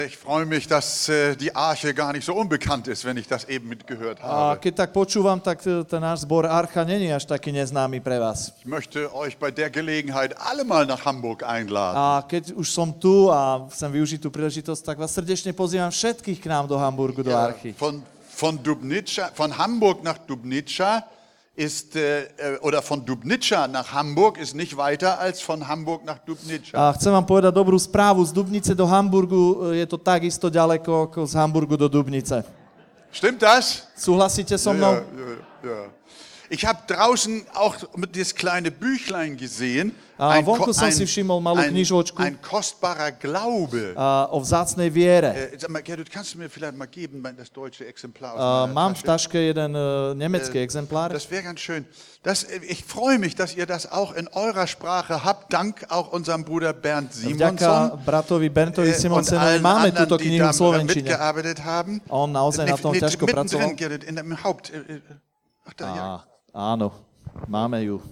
Ich freue mich, dass die Arche gar nicht so unbekannt ist, wenn ich das eben mitgehört A habe. keď tak počúvam, tak ten náš zbor Archa není až taký neznámy pre vás. Ich möchte euch bei der Gelegenheit alle mal nach Hamburg einladen. A keď už som tu a chcem využiť tú príležitosť, tak vás srdečne pozývam všetkých k nám do Hamburgu, do Archy. Von Hamburg nach Dubnica ist, oder von Dubnica nach Hamburg ist nicht weiter als von Hamburg nach Dubnica. A chcem vám povedať dobrú správu. Z Dubnice do Hamburgu je to takisto ďaleko ako z Hamburgu do Dubnice. Stimmt das? Súhlasíte so mnou? Ja. Ich habe draußen auch das kleine Büchlein gesehen. A vonku som si všimol malú knižočku Ein kostbarer Glaube. o vzácnej viere. Sag mal, Gerhard, kannst du mir vielleicht mal geben, das deutsche Exemplar aus meiner Mám v Tasche? taške jeden nemecký exemplár. Das wäre ganz schön. Ich freue mich, dass ihr das auch in eurer Sprache habt, dank auch unserem Bruder Bernd Vďaka Simonson bratovi Bertovi und Simonsenovi allen máme anderen, túto die knihu da v slovenčine. mitgearbeitet haben. On naozaj na tom ťažko pracoval. Mittendrin, Gerhard, in dem Haupt. Ach, da, ja. Áno, máme ju.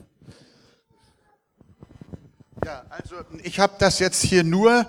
Ja, also ich habe das jetzt hier nur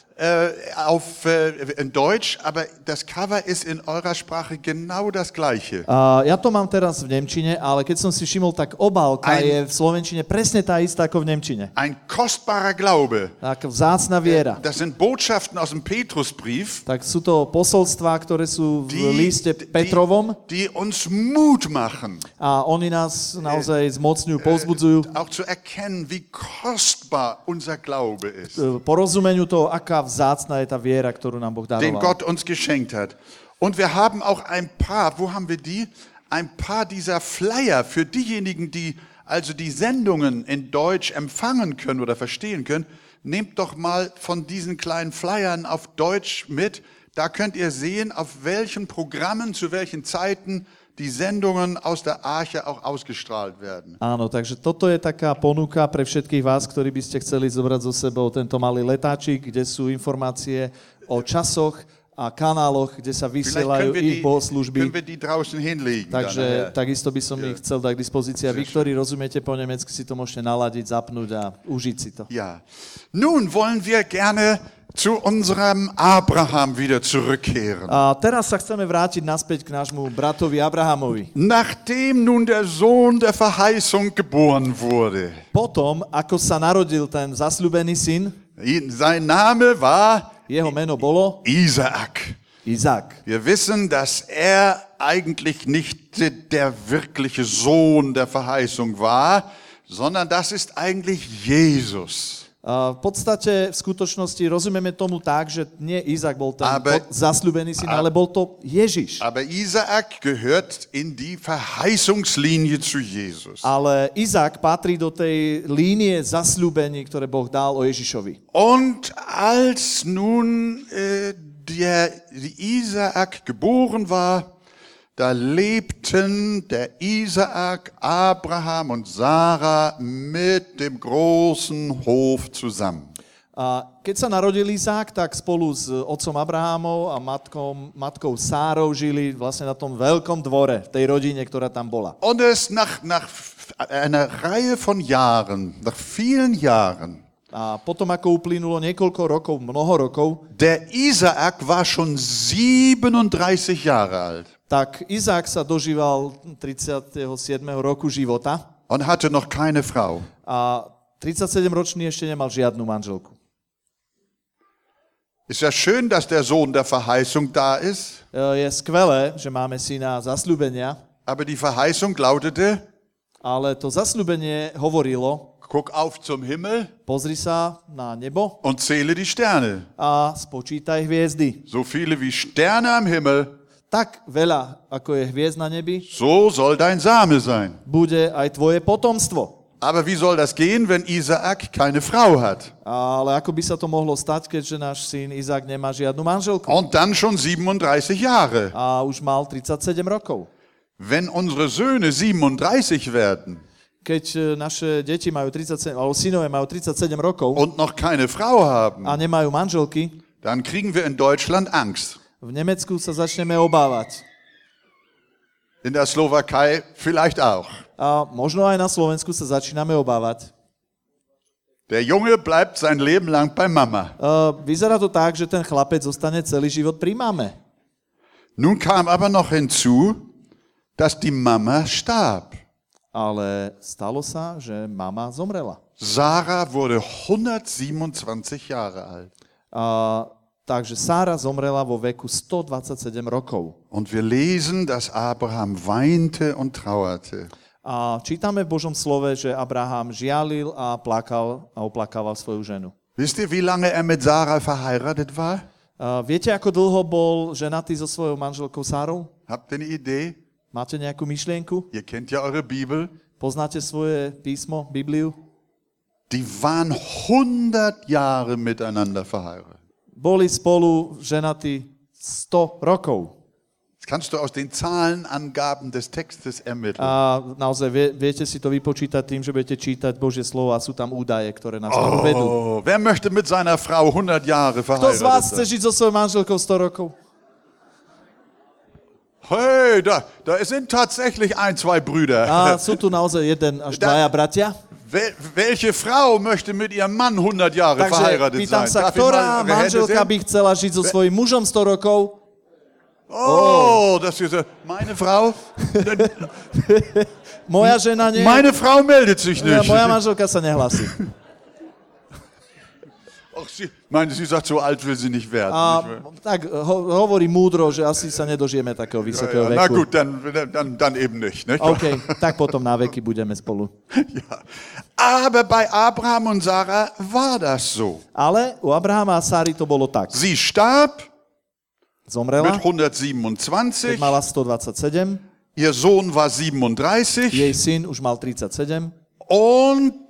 in Deutsch, aber das Cover ist in eurer Sprache genau das gleiche. Ja to mám teraz v nemčine, ale keď som si všimol, tak obálka je v slovenčine presne tá istá ako v nemčine. Ein kostbarer Glaube. Tak vzácna viera. Das sind Botschaften aus dem Petrusbrief, Tak sú to posolstvá, ktoré sú v liste Petrovom die uns Mut machen, a oni nás naozaj zmocňujú, povzbudzujú auch zu erkennen, wie kostbar unser Glaube ist, porozumeniu toho, aká vzácna je tá viera, ktorú nám Boh den daroval. Gott uns geschenkt hat. Und wir haben auch ein paar, wo haben wir die? Ein paar dieser Flyer für diejenigen, die also die Sendungen in Deutsch empfangen können oder verstehen können. Nehmt doch mal von diesen kleinen Flyern auf Deutsch mit. Da könnt ihr sehen, auf welchen Programmen, zu welchen Zeiten die Sendungen aus der Arche auch ausgestrahlt werden. Áno, takže toto je taká ponuka pre všetkých vás, ktorí by ste chceli zobrať so sebou tento malý letáčik, kde sú informácie o časoch a kanáloch, kde sa vysielajú ich bohoslužby. Können wir die draußen hinlegen. Takže takisto by som ich chcel dať k dispozícii. A vy, ktorí rozumiete po nemecky, si to môžete naladiť, zapnúť a užiť si to. Ja. Nun wollen wir gerne zu unserem Abraham wieder zurückkehren. A teraz sa chceme vrátiť naspäť k nášmu bratovi Abrahamovi. Nachdem nun der Sohn der Verheißung geboren wurde, Potom, ako sa narodil ten zasľúbený syn, sein Name war jeho meno bolo Isaak. Izák. Wir wissen, dass er eigentlich nicht der wirkliche Sohn der Verheißung war, sondern das ist eigentlich Jesus. V podstate v skutočnosti rozumieme tomu tak, že nie Izák bol ten zasľúbený syn, ale bol to Ježiš. Aber Isaak gehört in die Verheißungslinie zu Jesus. Ale Izák patrí do tej línie zasľúbení, ktoré Boh dal o Ježišovi. Und als nun der Isaak geboren war, da lebten der Isaak, Abraham und Sarah mit dem großen Hof zusammen. A keď sa narodil Izák, tak spolu s otcom Abrahamom a matkou Sárou žili vlastne na tom veľkom dvore, v tej rodine, ktorá tam bola. Und es nach einer Reihe von Jahren, nach vielen Jahren, A potom, ako uplynulo niekoľko rokov, mnoho rokov, der Isaak war schon 37 Jahre alt. tak Izák sa dožíval 37. roku života Und hatte noch keine Frau. a 37-ročný ešte nemal žiadnu manželku. Ist ja schön, dass der Sohn der Verheißung da ist, Je skvelé, že máme syna zasľúbenia, aber die Verheißung lautete, ale to zasľúbenie hovorilo, guck auf zum Himmel pozri sa na nebo und zähle die Sterne. a spočítaj hviezdy. So viele wie Sterne am Himmel, Tak veľa, ako je hviezd na nebi, so soll dein Same sein. bude aj tvoje potomstvo. Aber wie soll das gehen, wenn Isaak keine Frau hat? Ale ako by sa to mohlo stať, keďže náš syn Izák nemá žiadnu manželku? Und dann schon 37 Jahre. A už mal 37 rokov. Wenn unsere Söhne 37 werden Keď naše deti majú 37, alebo synové majú 37 rokov und noch keine Frau haben, a nemajú manželky, dann kriegen wir in Deutschland Angst. v Nemecku sa začneme obávať. In der Slowakei vielleicht auch. A možno aj na Slovensku sa začíname obávať. Der Junge bleibt sein Leben lang bei Mama. Vyzerá to tak, že ten chlapec zostane celý život pri mame. Nun kam aber noch hinzu, dass die Mama starb. Ale stalo sa, že mama zomrela. Sarah wurde 127 Jahre alt. Takže Sára zomrela vo veku 127 rokov. Und wir lesen, dass Abraham weinte und trauerte. A čítame v Božom slove, že Abraham žialil a plakal a oplakával svoju ženu. Wisst ihr, wie lange er mit Sarah verheiratet war? Viete, ako dlho bol ženatý so svojou manželkou Sárou? Habt ihr eine Idee? Máte nejakú myšlienku? Ihr kennt ja eure Bibel. Poznáte svoje písmo, Bibliu? Die waren 100 Jahre miteinander verheiratet. Boli spolu ženatí 100 rokov. Das kannst du aus den Zahlenangaben des Textes ermitteln. A naozaj viete si to vypočítať tým, že budete čítať Božie slovo a sú tam údaje, ktoré nás tam vedú. Wer möchte mit seiner Frau 100 Jahre Kto z vás verheiratet chce sein? žiť so svojou manželkou 100 rokov? Hey, da sind tatsächlich ein, zwei Brüder. A sú tu naozaj jeden až dvaja bratia. Welche Frau möchte mit ihrem Mann 100 Jahre Takže verheiratet pýtam sein? sa, Darf ich ktorá mal eure Hände manželka sehen? by chcela žiť so svojím mužom 100 rokov? Oh, das ist meine Frau. Moja žena nie. Meine Frau meldet sich nicht. Moja manželka sa nehlasí. Ach, sie sagt, so alt will sie nicht werden. A nicht wahr? tak hovorí múdro, že asi sa nedožijeme takého vysokého Ja, na veku. gut, dann eben nicht. Nicht? OK, tak potom na veky budeme spolu. Ja. Aber bei Abraham und Sarah war das so. Ale u Abrahama a Sáry to bolo tak. Sie starb Zomrela, mit keď 127, mala 127, ihr Sohn war 37 jej syn už mal 37 und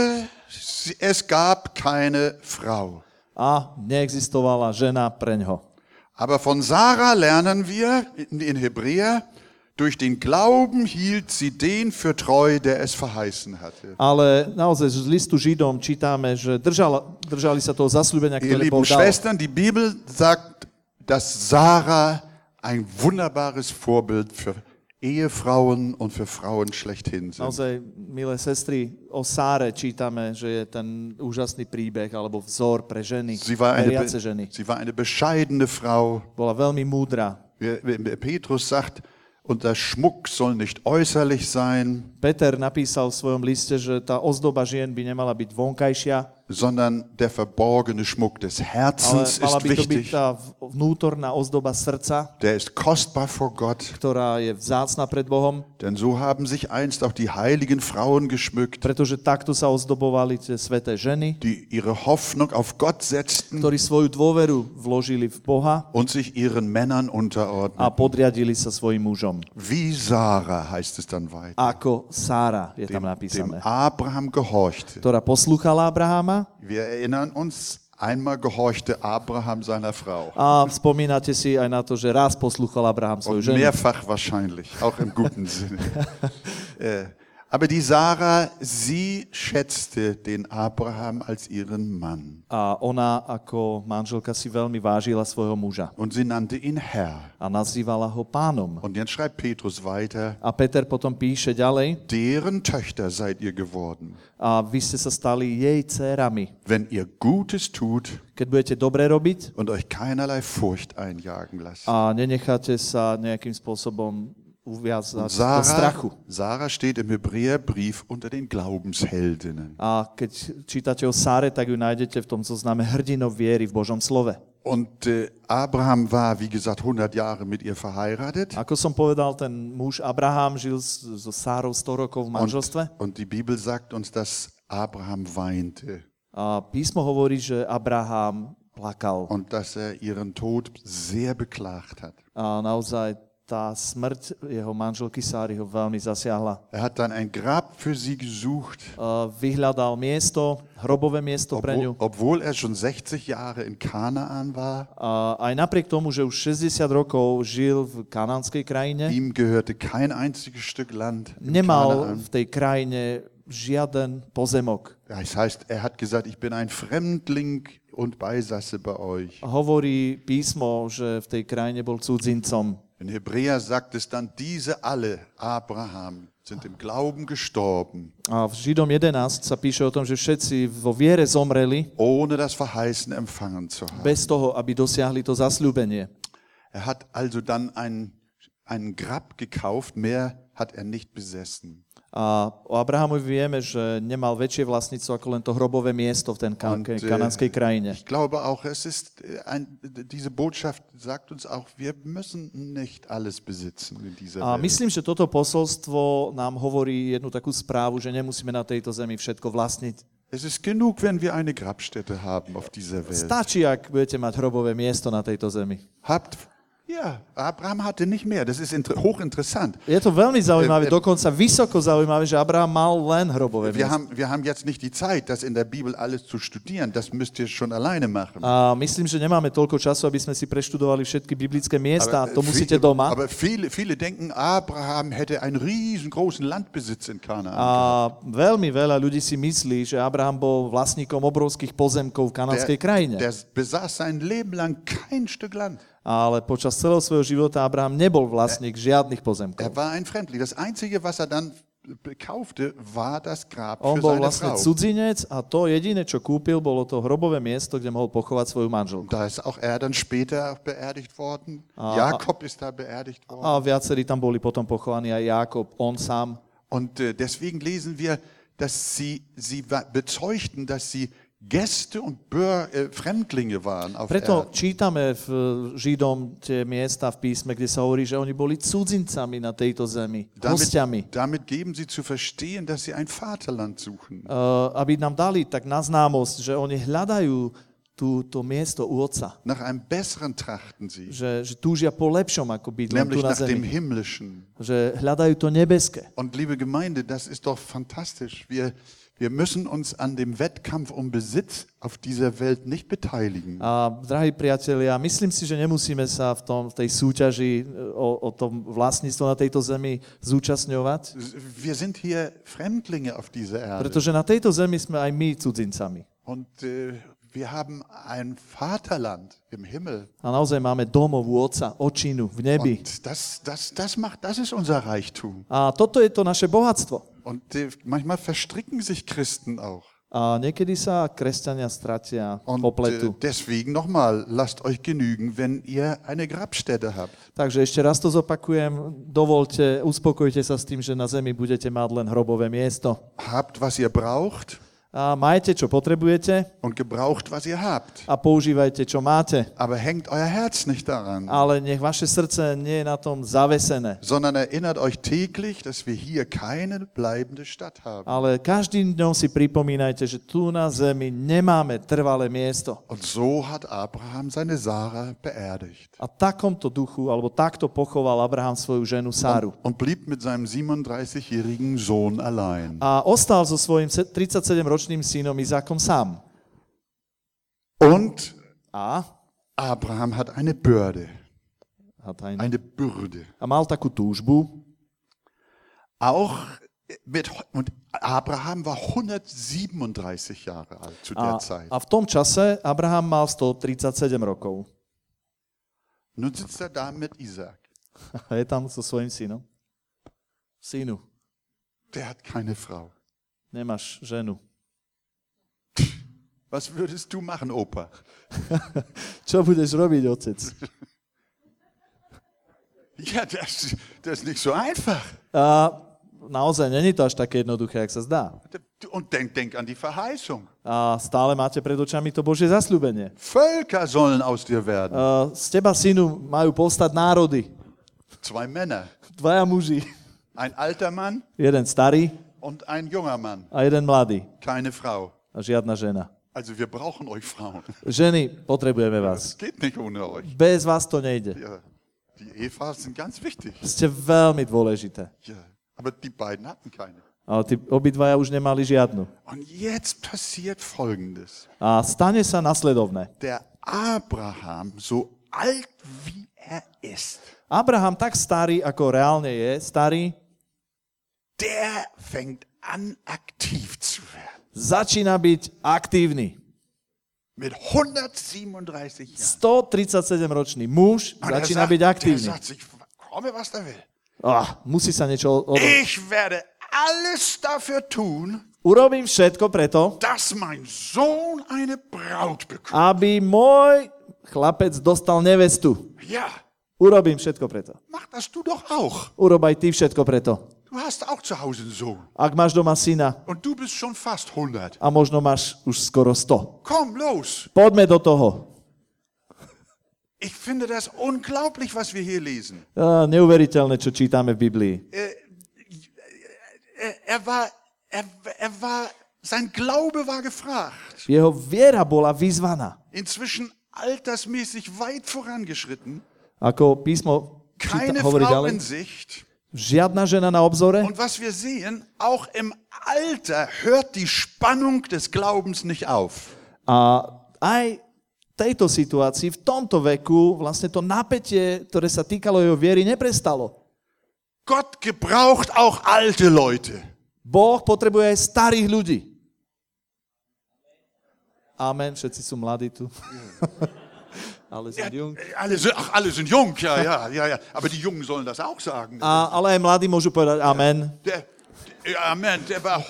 es gab keine Frau. a neexistovala žena preňho. Aber von Sarah lernen wir in Hebräer, durch den Glauben hielt sie den für treu, der es verheißen hatte. Ale naozaj z listu Židom čítame, že držali sa toho zasľúbenia, Ihr ktoré lieben Boh dal. Schwestern, die Bibel sagt, dass Sarah ein wunderbares Vorbild für Ehefrauen und für Frauen schlechthin sind. Naozaj, milé sestry, o Sáre čítame, že je ten úžasný príbeh alebo vzor pre ženy, veriace ženy. Sie war eine bescheidene Frau. Bola veľmi múdra. Petrus sagt, und der Schmuck soll nicht äußerlich sein, Peter napísal v svojom liste, že tá ozdoba žien by nemala byť vonkajšia, sondern der verborgene Schmuck des ale Herzens mala ist by to byť wichtig. tá vnútorná ozdoba srdca, Der ist kostbar vor Gott, ktorá je vzácna pred Bohom, denn so haben sich einst auch die heiligen Frauen geschmückt, pretože takto sa ozdobovali tie sväté ženy, die ihre Hoffnung auf Gott setzten ktorí svoju dôveru vložili v Boha und sich ihren Männern a unterordneten. podriadili sa svojim mužom. Wie Sarah heißt es dann weiter, Ako Sára je tam dem napísané, Abraham gehorchte. ktorá poslúchala Abrahama. Wir erinnern uns, einmal gehorchte Abraham seiner Frau. A spomínate si aj na to, že raz poslúchal Abraham svoju Und ženu. mehrfach wahrscheinlich, auch im guten Sinne. Aber die Sarah, sie schätzte den Abraham als ihren Mann. A ona ako manželka si veľmi vážila svojho muža. Und sie nannte ihn Herr. A nazývala ho pánom. Und jetzt schreibt Petrus weiter, A Peter potom píše ďalej. deren Töchter seid ihr geworden, A vy ste sa stali jej dcérami. wenn ihr Gutes tut Keď budete dobre robiť und euch keinerlei Furcht einjagen lasst. a nenecháte sa nejakým spôsobom uviazať Und do strachu. Sarah steht im Hebräerbrief unter den Glaubensheldinnen. A keď čítate o Sáre, tak ju nájdete v tom zozname hrdinov viery v Božom slove. Und Abraham war, wie gesagt, 100 Jahre mit ihr verheiratet. Ako som povedal, ten muž Abraham žil so Sárou 100 rokov v manželstve. Und die Bibel sagt uns, dass Abraham weinte A písmo hovorí, že Abraham plakal. und dass er ihren Tod sehr beklagt hat. A naozaj tá smrť jeho manželky Sáry ho veľmi zasiahla. Er hat dann ein Grab für sie gesucht, Vyhľadal miesto, hrobové miesto pre ňu. obwohl er schon 60 Jahre in Kanaan war. A aj napriek tomu, že už 60 rokov žil v kanánskej krajine, Ihm gehörte kein einziges Stück Land in nemal Kanaan. v tej krajine žiaden pozemok. Das heißt, er hat gesagt, ich bin ein Fremdling und Beisasse bei euch. Hovorí písmo, že v tej krajine bol cudzincom. In Hebräer sagt es dann, diese alle, Abraham, sind im Glauben gestorben, A v Židom 11 sa píše o tom, že všetci vo viere zomreli ohne das Verheißen empfangen zu haben. bez toho, aby dosiahli to zasľúbenie. Er hat also dann einen Grab gekauft, mehr hat er nicht besessen. A o Abrahamovi vieme, že nemal väčšie vlastníctvo ako len to hrobové miesto v tej kanánskej krajine. Ich glaube auch, diese Botschaft sagt uns auch, wir müssen nicht alles besitzen in dieser A Welt. myslím, že toto posolstvo nám hovorí jednu takú správu, že nemusíme na tejto zemi všetko vlastniť. Es ist genug, wenn wir eine Grabstätte haben auf dieser Welt. Stačí, ak budete mať hrobové miesto na tejto zemi. Ja, Abraham hatte nicht mehr. Das ist hochinteressant. Je to veľmi zaujímavé, dokonca vysoko zaujímavé, že Abraham mal len hrobové Wir miesto. haben jetzt nicht die Zeit, das in der Bibel alles zu studieren. Das müsst ihr schon alleine machen. A myslím, že nemáme toľko času, aby sme si preštudovali všetky biblické miesta, to musíte doma. Aber viele denken, Abraham hätte einen riesengroßen Landbesitz in Kanaan. A veľmi veľa ľudí si myslí, že Abraham bol vlastníkom obrovských pozemkov v kanánskej krajine. Der besaß sein Leben lang kein Stück Land. Ale počas celého svojho života Abraham nebol vlastník žiadnych pozemkov. Er war ein Fremdling. Das Einzige, was er dann kaufte, war das Grab On für bol seine vlastne Frau. cudzinec a to jediné, čo kúpil, bolo to hrobové miesto, kde mohol pochovať svoju manželku. Da ist auch er dann später beerdigt worden. Jakob ist da beerdigt worden. A viacerí tam boli potom pochovaní, aj Jákob, on sám. Und deswegen lesen wir, dass sie bezeugten, dass sie Gäste und Fremdlinge waren auf Preto Erden. čítame v Židom tie miesta v písme, kde sa hovorí, že oni boli cudzincami na tejto zemi, hostiami. Damit geben sie zu verstehen, dass sie ein Vaterland suchen. Aby nám dali tak na známosť, že oni hľadajú to miesto u Otca. Nach einem besseren trachten sie, Že túžia po lepšom, ako byť len tu nämlich na nach dem zemi. Himmlischen. Že hľadajú to nebeské. Und liebe Gemeinde, das ist doch fantastisch. Wir müssen uns an dem Wettkampf um Besitz auf dieser Welt nicht beteiligen. A drahí priatelia, myslím si, že nemusíme sa v tej súťaži o tom vlastníctvo na tejto zemi zúčastňovať, Wir sind hier Fremdlinge auf dieser Erde. pretože na tejto zemi sme aj my cudzincami. Und wir haben ein Vaterland im Himmel. A naozaj máme domov u Otca, očinu v nebi. Und das ist unser Reichtum. A toto je to naše bohatstvo. Und manchmal verstricken sich Christen auch. A niekedy sa kresťania stratia, Und popletu. deswegen nochmal, lasst euch genügen, wenn ihr eine Grabstätte habt. Takže ešte raz to zopakujem. Dovolte, uspokojte sa s tým, že na zemi budete mať len hrobové miesto. Habt, was ihr braucht A majte, čo potrebujete und gebraucht, was ihr habt. a používajte, čo máte. Aber hängt euer Herz nicht daran, Ale nech vaše srdce nie je na tom zavesené. sondern erinnert euch täglich, dass wir hier keine bleibende Stadt haben. Ale každým dňom si pripomínajte, že tu na zemi nemáme trvalé miesto. Und so hat Abraham seine Sarah beerdigt A takomto duchu, alebo takto pochoval Abraham svoju ženu Sáru. und blieb mit seinem 37-jährigen Sohn allein. A ostal so svojím 37-ročným synom Izákom sám. Und A Abraham hat eine Bürde. A mal takú túžbu. Und Abraham war 137 Jahre alt zu der Zeit. A v tom čase Abraham mal 137 rokov. Nun sitzt er da mit Isaac. A je tam so svojím synom. Synu, Der hat keine Frau. nemáš ženu. Was würdest du machen, Opa? Čo budeš robiť, otec? Ja, das ist nicht so einfach. A naozaj, není to až také jednoduché, jak sa zdá. Und denk an die Verheißung. A stále máte pred očami to Božie zasľúbenie. Völker sollen aus dir werden. Z teba, synu, majú povstať národy. 2 Männer. 2 muži. Ein alter Mann Jeden starý und ein junger Mann. a jeden mladý. Keine Frau. A žiadna žena. Also wir brauchen euch Frauen. Ženy, potrebujeme Das vás. geht nicht ohne euch. Bez vás to nejde. Ja, die Evas sind ganz wichtig. Ste veľmi dôležité. Ja, aber die beiden hatten keine. Ale tí obidvaja už nemali žiadnu. Und jetzt passiert Folgendes. A stane sa nasledovné. Der Abraham, so alt wie er ist, Abraham tak starý, ako reálne je, starý, der fängt an, aktiv zu werden. začína byť aktívny. Mit 137 Jahren. 137-ročný muž Und er začína sagt, byť der aktívny. sagt sich, komme, was der will. Musí sa niečo Ich werde alles dafür tun, Urobím všetko preto, dass mein Sohn eine Braut bekommt. aby môj chlapec dostal nevestu. Ja, Urobím všetko preto. mach das du doch auch. Urob aj ty všetko preto. Du hast auch zu Hause einen Sohn. Ak máš doma syna Und du bist schon fast 100. a možno máš už skoro 100. Komm, los. Poďme do toho. Ich finde das unglaublich, was wir hier lesen. Neuveriteľné, čo čítame v Biblii. Sein Glaube war gefragt. Jeho viera bola vyzvaná. Inzwischen altersmäßig weit vorangeschritten. Ako písmo Keine hovorí Frau ďalej. in Sicht. Žiadna žena na obzore. Und was wir sehen, auch im Alter hört die Spannung des Glaubens nicht auf. A aj v tejto situácii, v tomto veku, vlastne to napätie, ktoré sa týkalo jeho viery, neprestalo. Gott gebraucht auch alte Leute. Boh potrebuje aj starých ľudí. Amen, všetci sú mladí tu. Alle sind jung. Alle sind jung, ja. Aber die Jungen sollen das auch sagen. Ale aj mladí môžu povedať amen. Der war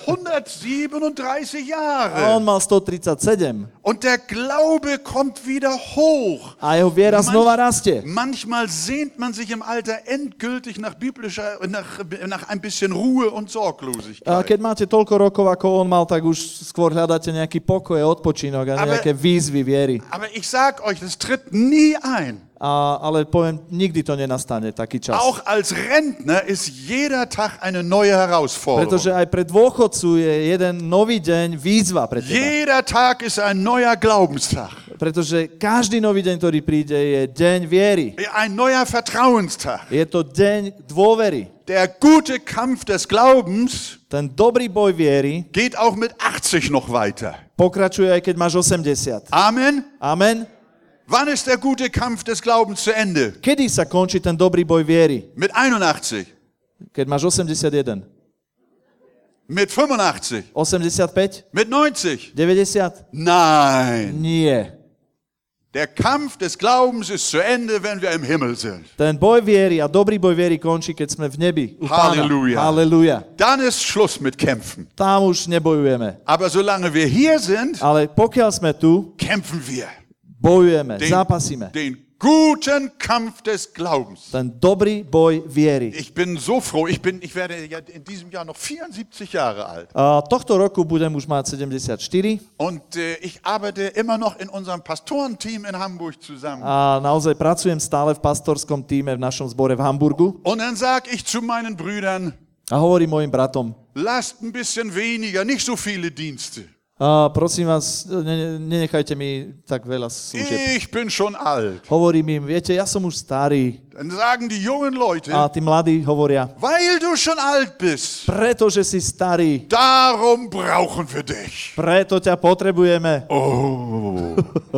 137 Jahre. On mal 137. Und der Glaube kommt wieder hoch. A jeho viera znova rastie. Manchmal sehnt man sich im Alter endgültig nach nach ein bisschen Ruhe und Sorglosigkeit. A keď máte toľko rokov, ako on mal, tak už skôr hľadáte nejaký pokoj, odpočinok a nejaké výzvy viery. Aber ich sag euch, das tritt nie ein. Ale poviem, nikdy to nenastane, taký čas. Auch als Rentner ist jeder Tag eine neue Herausforderung. Pretože aj pre dôchodcu je jeden nový deň výzva pre teba. Jeder Tag ist ein neuer Glaubenstag. Pretože každý nový deň, ktorý príde, je deň viery. Ein neuer Vertrauenstag. Je to deň dôvery. Der gute Kampf des Glaubens Ten dobrý boj viery geht auch mit 80 noch weiter. pokračuje aj keď máš 80. Amen. Amen. Wann ist der gute Kampf des Glaubens zu Ende? Kedy sa končí ten dobrý boj viery? Mit 81. Keď máš 81. Mit 85. 85? Mit 90. 90? Nein. Nie. Der Kampf des Glaubens ist zu Ende, wenn wir im Himmel sind. Ten boj viery a dobrý boj viery končí, keď sme v nebi. U Pána. Halleluja. Halleluja. Dann ist Schluss mit Kämpfen. Tam už nebojujeme. Aber solange wir hier sind, Ale pokiaľ sme tu, kämpfen wir. bojujeme, zápasíme. Den guten Kampf des Glaubens. Ten dobrý boj viery. Ich bin so froh, ich werde ja in diesem Jahr noch 74 Jahre alt. Tohto roku budem už mať 74 Und ich arbeite immer noch in unserem Pastorenteam in Hamburg zusammen. a naozaj pracujem stále v pastorskom týme v našom zbore v Hamburgu. Und dann sage ich zu meinen Brüdern, A hovorím mojim bratom, lasst ein bisschen weniger, nicht so viele Dienste. prosím vás, nenechajte mi tak veľa služieb. Ich bin schon alt. Hovorím im, viete, ja som už starý. Dann sagen die jungen Leute, A tí mladí hovoria, weil du schon alt bist, pretože si starý, darum brauchen wir dich. preto ťa potrebujeme. Oh.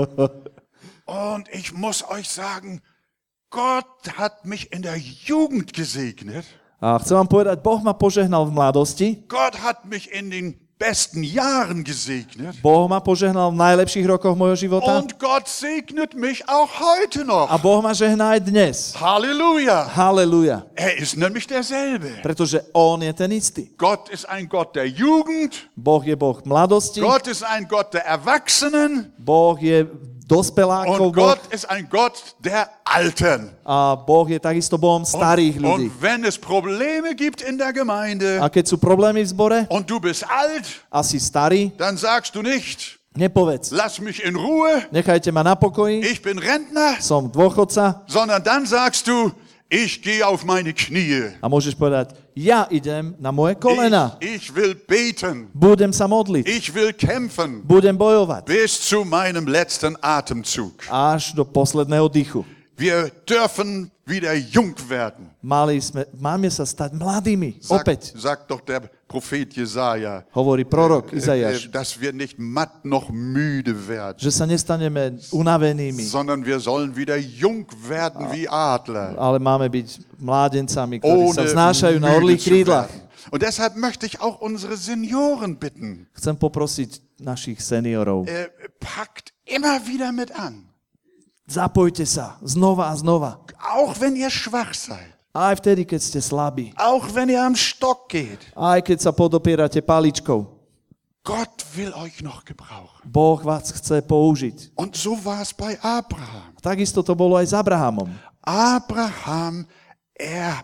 Und ich muss euch sagen, Gott hat mich in der Jugend gesegnet. A chcem vám povedať, Boh ma požehnal v mladosti, Gott hat mich in den besten Jahren gesegnet. Boh ma požehnal v najlepších rokoch mojho života Und Gott segnet mich auch heute noch. a Boh ma žehná aj dnes. Halleluja. Halleluja. Er ist nämlich derselbe. Pretože On je ten istý. Gott ist ein Gott der Jugend. Boh je Boh mladosti, Gott ist ein Gott der Erwachsenen. Boh je dospelákov Und Boh Gott ist ein Gott der Alten. a Boh je takisto Bohom starých ľudí. Und wenn es Probleme gibt in der Gemeinde A keď sú problémy v zbore und du bist alt, a si starý, dann sagst du nicht, nepovedz, lass mich in Ruhe, nechajte ma na pokoji, ich bin Rentner, som dôchodca, sondern dann sagst du, ich gehe auf meine Knie. a môžeš povedať, ja idem na moje kolena, Ich will beten. budem sa modliť, Ich will kämpfen budem bojovať bis zu meinem letzten Atemzug. až do posledného dychu. Wir dürfen wieder jung werden. Máme sa stať mladými. Opäť, Sagt doch der Prophet Jesaja, hovorí prorok Izaiáš, dass wir nicht matt noch müde werden, že sa nestaneme unavenými, sondern wir sollen wieder jung werden wie Adler. ale máme byť mládencami, ktorí sa Ohne vznášajú na müde orlých zu krídlach. werden. Und deshalb möchte ich auch unsere Senioren bitten, Chcem poprosiť našich seniorov, packt immer wieder mit an. zapojte sa znova a znova. Auch wenn ihr schwach seid. Aj vtedy, keď ste slabí. Auch wenn ihr am Stock geht. Aj keď sa podopierate paličkou. Gott will euch noch gebrauchen. Boh vás chce použiť. Und so war es bei Abraham. Takisto to bolo aj s Abrahamom. Abraham, er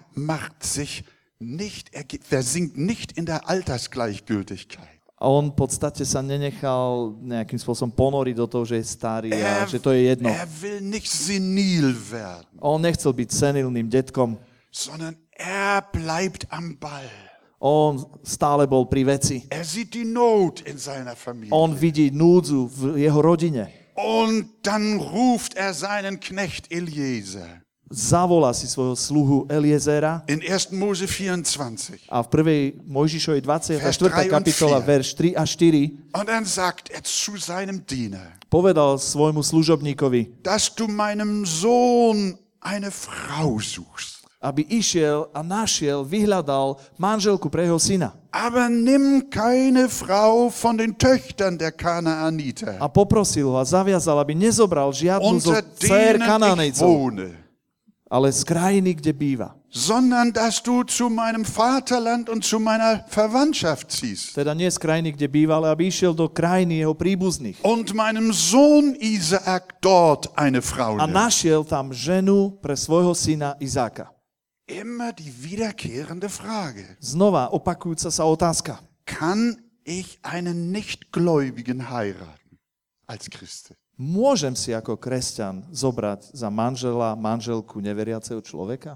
versinkt nicht in der Altersgleichgültigkeit. A on v podstate sa nenechal nejakým spôsobom ponoriť do toho, že je starý a že to je jedno. Er will nicht senil werden, On nechcel byť senilným detkom. sondern er bleibt am Ball. On stále bol pri veci. Er sieht die Not in seiner Familie. On vidí núdzu v jeho rodine. Und dann ruft er seinen Knecht Eliezer. Zavolá si svojho sluhu Eliezera In 1. Mose 24. a v 1. Mojžišovej 24. Vers 3 und kapitola, 4. verš 3 a 4, Und dann sagt er zu seinem Diener, povedal svojmu služobníkovi, dass du meinem Sohn eine Frau suchst. aby išiel a našiel, vyhľadal manželku pre jeho syna. Aber nimm keine Frau von den Töchtern der Kanaaniter, A poprosil ho a zaviazal, aby nezobral žiadnu zo unter dcér denen ich Kanánejcov, wohne, ale z krajiny, kde býva. sondern dass du zu meinem Vaterland und zu meiner Verwandtschaft ziehst Teda nie z krajiny, kde býva, ale aby išiel do krajiny jeho príbuzných. und meinem Sohn Isaak dort eine Frau A nimmst. našiel tam ženu pre svojho syna Izáka. Immer die wiederkehrende Frage. Znova opakujúca sa otázka. Kann ich einen Nichtgläubigen heiraten als Christin? Môžem si ako kresťan zobrať za manžela, manželku neveriaceho človeka?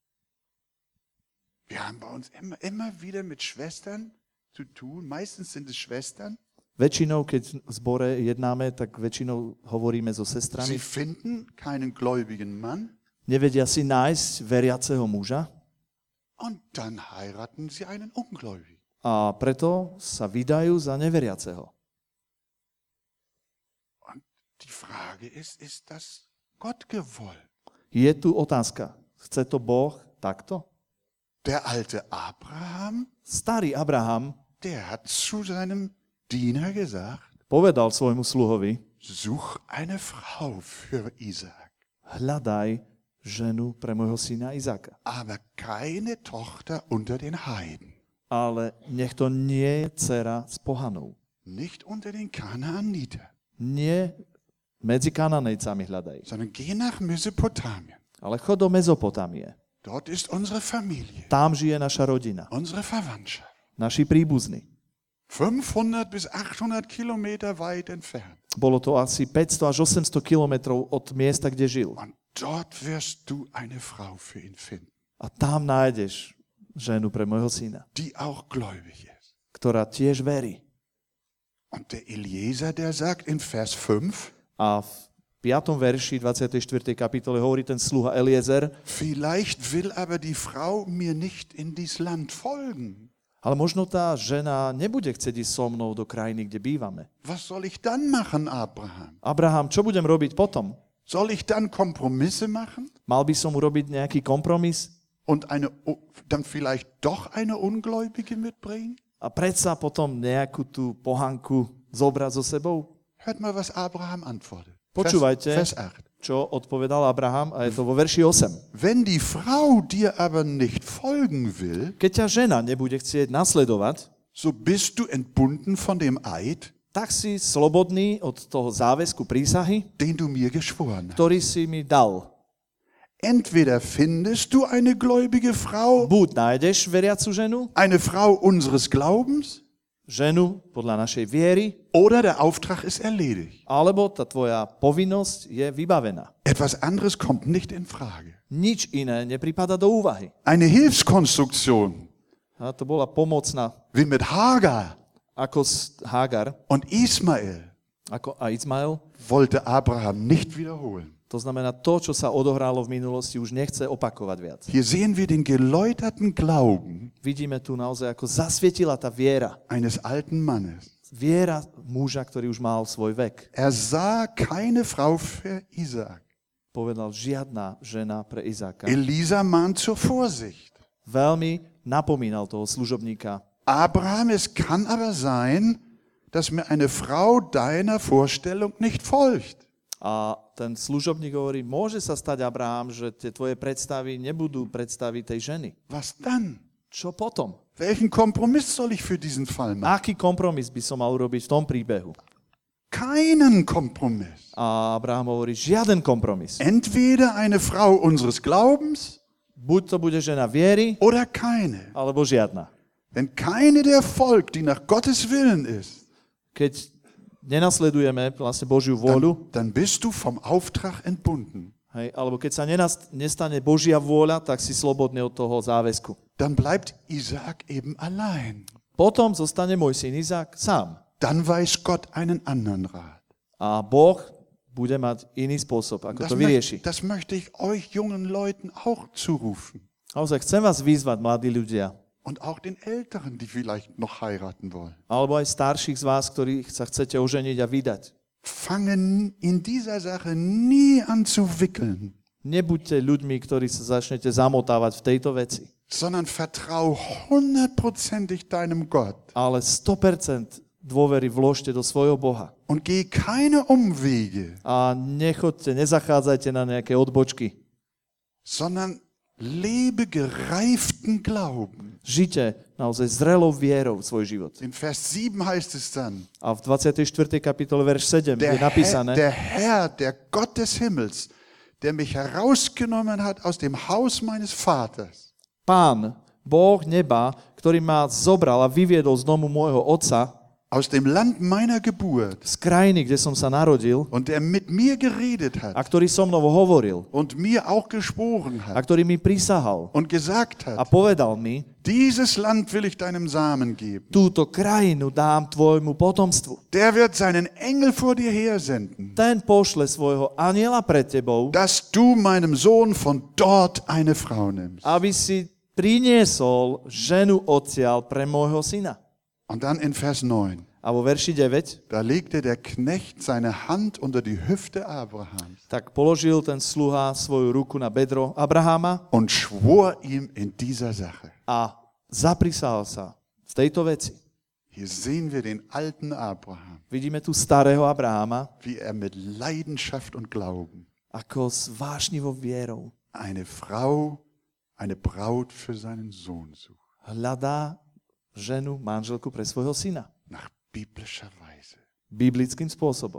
Wir haben bei uns immer wieder mit Schwestern zu tun. Meistens sind es Schwestern. Väčšinou, keď v zbore jednáme, tak väčšinou hovoríme so Sie sestrami. finden keinen gläubigen Mann Nevedia si nájsť veriaceho muža und dann heiraten sie einen Ungläubigen. a preto sa vydajú za neveriaceho. Und die Frage ist das Gott gewollt? Je tu otázka. Chce to Boh takto? Der alte Abraham, Starý Abraham der hat zu seinem Diener gesagt, povedal svojmu sluhovi, such eine Frau für Isaak, hľadaj ženu pre môjho syna Izáka. aber keine Tochter unter den Heiden, Ale nech to nie je dcera s pohanou. nicht unter den Kanaaniter, Nie medzi Kananejcami hľadaj. sondern geh nach Mesopotamien. Ale chod do Mezopotámie. Dort ist unsere Familie, Tam žije naša rodina, unsere Verwandtschaft. naši príbuzní. 500 bis 800 Kilometer weit entfernt. Bolo to asi 500 až 800 kilometrov od miesta, kde žil. Und dort wirst du eine Frau für ihn finden, A tam nájdeš ženu pre môjho syna, die auch gläubig ist. ktorá tiež verí. Und der Eliezer, der sagt in Vers 5, A v 5. verši 24. kapitole hovorí ten sluha Eliezer, vielleicht will aber die Frau mir nicht in dies Land folgen. ale možno tá žena nebude chcieť ísť so mnou do krajiny, kde bývame. Was soll ich dann machen, Abraham? Abraham, čo budem robiť potom? Soll ich dann Kompromisse machen Mal by som urobiť nejaký kompromis und dann vielleicht doch eine Ungläubige mitbringen? a predsa potom nejakú tú pohanku zobrať so sebou? Hört mal, was Abraham antwortet. Počúvajte, Vers 8. čo odpovedal Abraham, a je to vo verši 8. Wenn die Frau dir aber nicht folgen will, Keď ťa žena nebude chcieť nasledovať, so bist du entbunden von dem Eid, tak si slobodný od toho záväzku prísahy, den du mir geschworen hast. ktorý si mi dal. Entweder findest du eine gläubige Frau, Buď nájdeš veriacu ženu, eine Frau unseres Glaubens, ženu podľa našej viery, oder der Auftrag ist erledigt. alebo tá tvoja povinnosť je vybavená. Etwas anderes kommt nicht in Frage. Nič iné nepripada do úvahy. Eine Hilfskonstruktion, A to bola pomocná, wie mit Hagar ako Hagar, und Ismael, ako a Izmael. wollte Abraham nicht wiederholen. To znamená, to, čo sa odohralo v minulosti, už nechce opakovať viac. Hier sehen wir den geläuterten Glauben Vidíme tu naozaj, ako zasvietila tá viera. eines alten Mannes. Viera muža, ktorý už mal svoj vek. Er sah keine Frau für Isaak. Povedal, žiadna žena pre Izáka. Elisa mahnt zur Vorsicht. Veľmi napomínal toho služobníka. Abraham, es kann aber sein, dass mir eine Frau deiner Vorstellung nicht folgt. A ten služobník hovorí, môže sa stať, Abraham, že tie tvoje predstavy nebudú predstavy tej ženy. Was dann? Čo potom? Welchen Kompromiss soll ich für diesen Fall machen? Aký kompromis by som mal urobiť v tom príbehu? Keinen Kompromiss. A Abraham hovorí, žiaden kompromis. Entweder eine Frau unseres Glaubens Buď to bude žena viery, oder keine. alebo žiadna. Wenn keine der folgt, die nach Gottes Willen ist, Keď nenasledujeme vlastne Božiu vôľu, dann bist du vom Auftrag entbunden. hej, alebo keď sa nestane Božia vôľa, tak si slobodný od toho záväzku. Dann bleibt Isaak eben allein. Potom zostane môj syn Izák sám. Dann weiß Gott einen anderen Rat. A Boh bude mať iný spôsob, ako to vyrieši. Das möchte ich euch jungen Leuten auch zurufen. Naozaj chcem vás vyzvať, mladí ľudia, Und auch den Älteren, die vielleicht noch heiraten wollen. alebo aj starších z vás, ktorých sa chcete oženiť a vydať. Fangen in dieser Sache nie an zu wickeln, Nebuďte ľuďmi, ktorí sa začnete zamotávať v tejto veci, sondern vertrau 100%ig deinem Gott ale 100% dôvery vložte do svojho Boha. und geh keine Umwege, A nezachádzajte na nejaké odbočky. sondern lebe gereiften Glauben. Žite naozaj zrelou vierou svoj život. In Vers 7 heißt es dann, A v 24. kapitole verš 7 je napísané, der Herr, der Gott des Himmels, der mich herausgenommen hat aus dem Haus meines Vaters, Pán, Boh neba, ktorý ma zobral a vyviedol z domu môjho otca, aus dem Land meiner Geburt, z krajiny, kde som sa narodil, und der mit mir geredet a hat ktorý so mnou hovoril, und mir auch geschworen a hat ktorý mi prisahal und gesagt a hat, povedal mi, dieses Land will ich deinem Samen geben. túto krajinu dám tvojmu potomstvu. Der wird seinen Engel vor dir hersenden, Ten pošle svojho aniela pred tebou, dass du meinem Sohn von dort eine Frau nimmst. aby si priniesol ženu odtiaľ pre môjho syna. Und dann in Vers 9, A vo verši 9, da legte der Knecht seine Hand unter die Hüfte Abrahams tak položil ten sluha svoju ruku na bedro Abrahama und schwor ihm in dieser Sache. a zaprisahal sa v tejto veci. Hier sehen wir den alten Abraham, Vidíme tu starého Abrahama, wie er mit Leidenschaft und Glauben ako s vášnivou vierou eine Frau, eine Braut für seinen Sohn sucht. hľadá ženu, manželku pre svojho syna. Nach biblischer Weise. Biblickým spôsobom.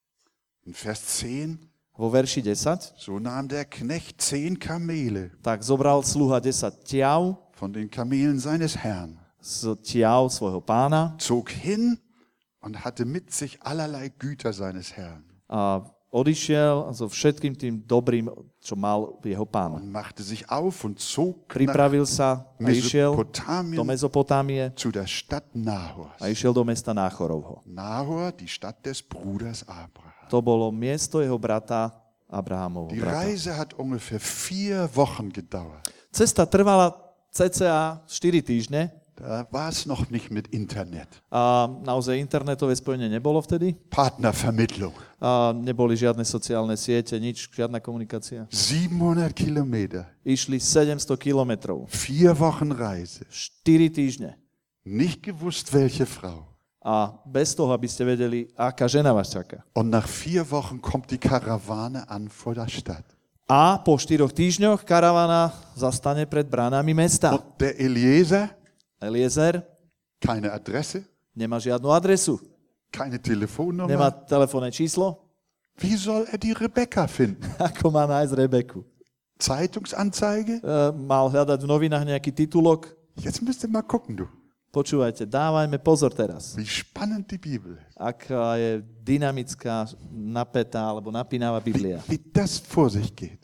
In Vers 10, Vo verši 10, so nahm der Knecht 10 Kamele tak zobral sluha 10 ťav von den Kamelen seines Herrn, z ťav svojho pána zog hin und hatte mit sich allerlei Güter seines Herrn a odišiel so všetkým tým dobrým, čo mal jeho pán. und machte sich auf und zog nach Pripravil sa a išiel do Mesopotamien Mezopotámie zu der Stadt Nahor. a išiel do mesta Náchorovho. Nahor, die Stadt des Bruders Abraham. To bolo miesto jeho brata Abrahamovho Die brata. Reise hat ungefähr 4 Wochen gedauert. Cesta trvala cca 4 týždne Da war es noch nicht mit Internet. a naozaj internetové spojenie nebolo vtedy. Partnervermittlung. A neboli žiadne sociálne siete, nič, žiadna komunikácia. 700 Kilometer. Išli 700 kilometrov, 4 Wochen Reise. 4 týždne. Nicht gewusst, welche Frau. A bez toho, aby ste vedeli, aká žena vás čaká. Und nach 4 Wochen kommt die Karawane an vor der Stadt. A po 4 týždňoch karavana zastane pred bránami mesta. Und der Eliezer, Eliezer keine Adresse, nemá žiadnu adresu, keine nemá Telefonnummer. telefónne číslo. Wie soll er die Rebecca finden? Ako má nájsť Rebeku? Zeitungsanzeige? Mal hľadať v novinách nejaký titulok. Jetzt müsst ihr mal gucken, du. Počúvajte, dávajme pozor teraz. Wie spannend die Bibel ist. Aká je dynamická, napätá alebo napínavá Biblia. Wie das vor sich geht.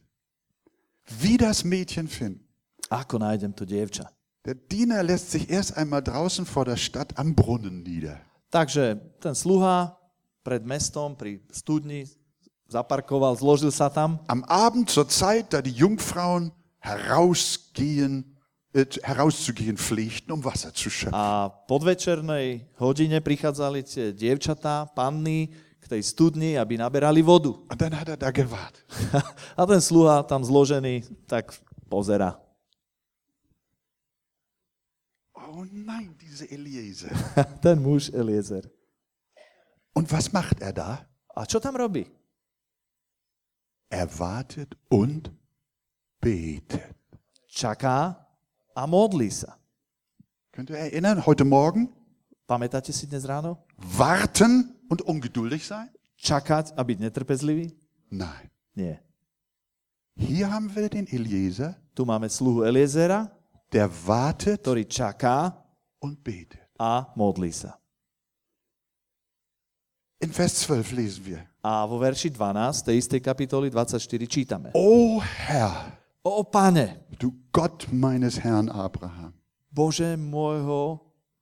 Wie das Mädchen finden. Ako nájdem to dievča? Der Diener lässt sich erst einmal draußen vor der Stadt am Brunnen nieder. Takže ten sluha pred mestom pri studni zaparkoval, zložil sa tam. Am Abend zur Zeit, da die Jungfrauen herauszugehen pflegten, um Wasser zu schöpfen. A podvečernej hodine prichádzali tie dievčatá, panny k tej studni, aby naberali vodu. Und dann hat er da gewartet. A ten sluha tam zložený tak pozera. Oh nein, diese Eliezer. Ten muž Eliezer. Und was macht er da? A čo tam robí? wartet und betet. Čaká a modlí sa. Könnt ihr erinnern, heute Morgen? Pamätáte si dnes ráno? Warten und ungeduldig sein? Čakať a byť netrpezlivý? Nein. Nie. Hier haben wir den Eliezer, Tu máme sluhu Eliezera, der wartet ktorý čaká und betet. a modlí sa. In Vers 12 lesen wir. A vo verši 12, tej istej kapitoly 24 čítame. O Herr, O Pane, du Gott meines Herrn Abraham, Bože môjho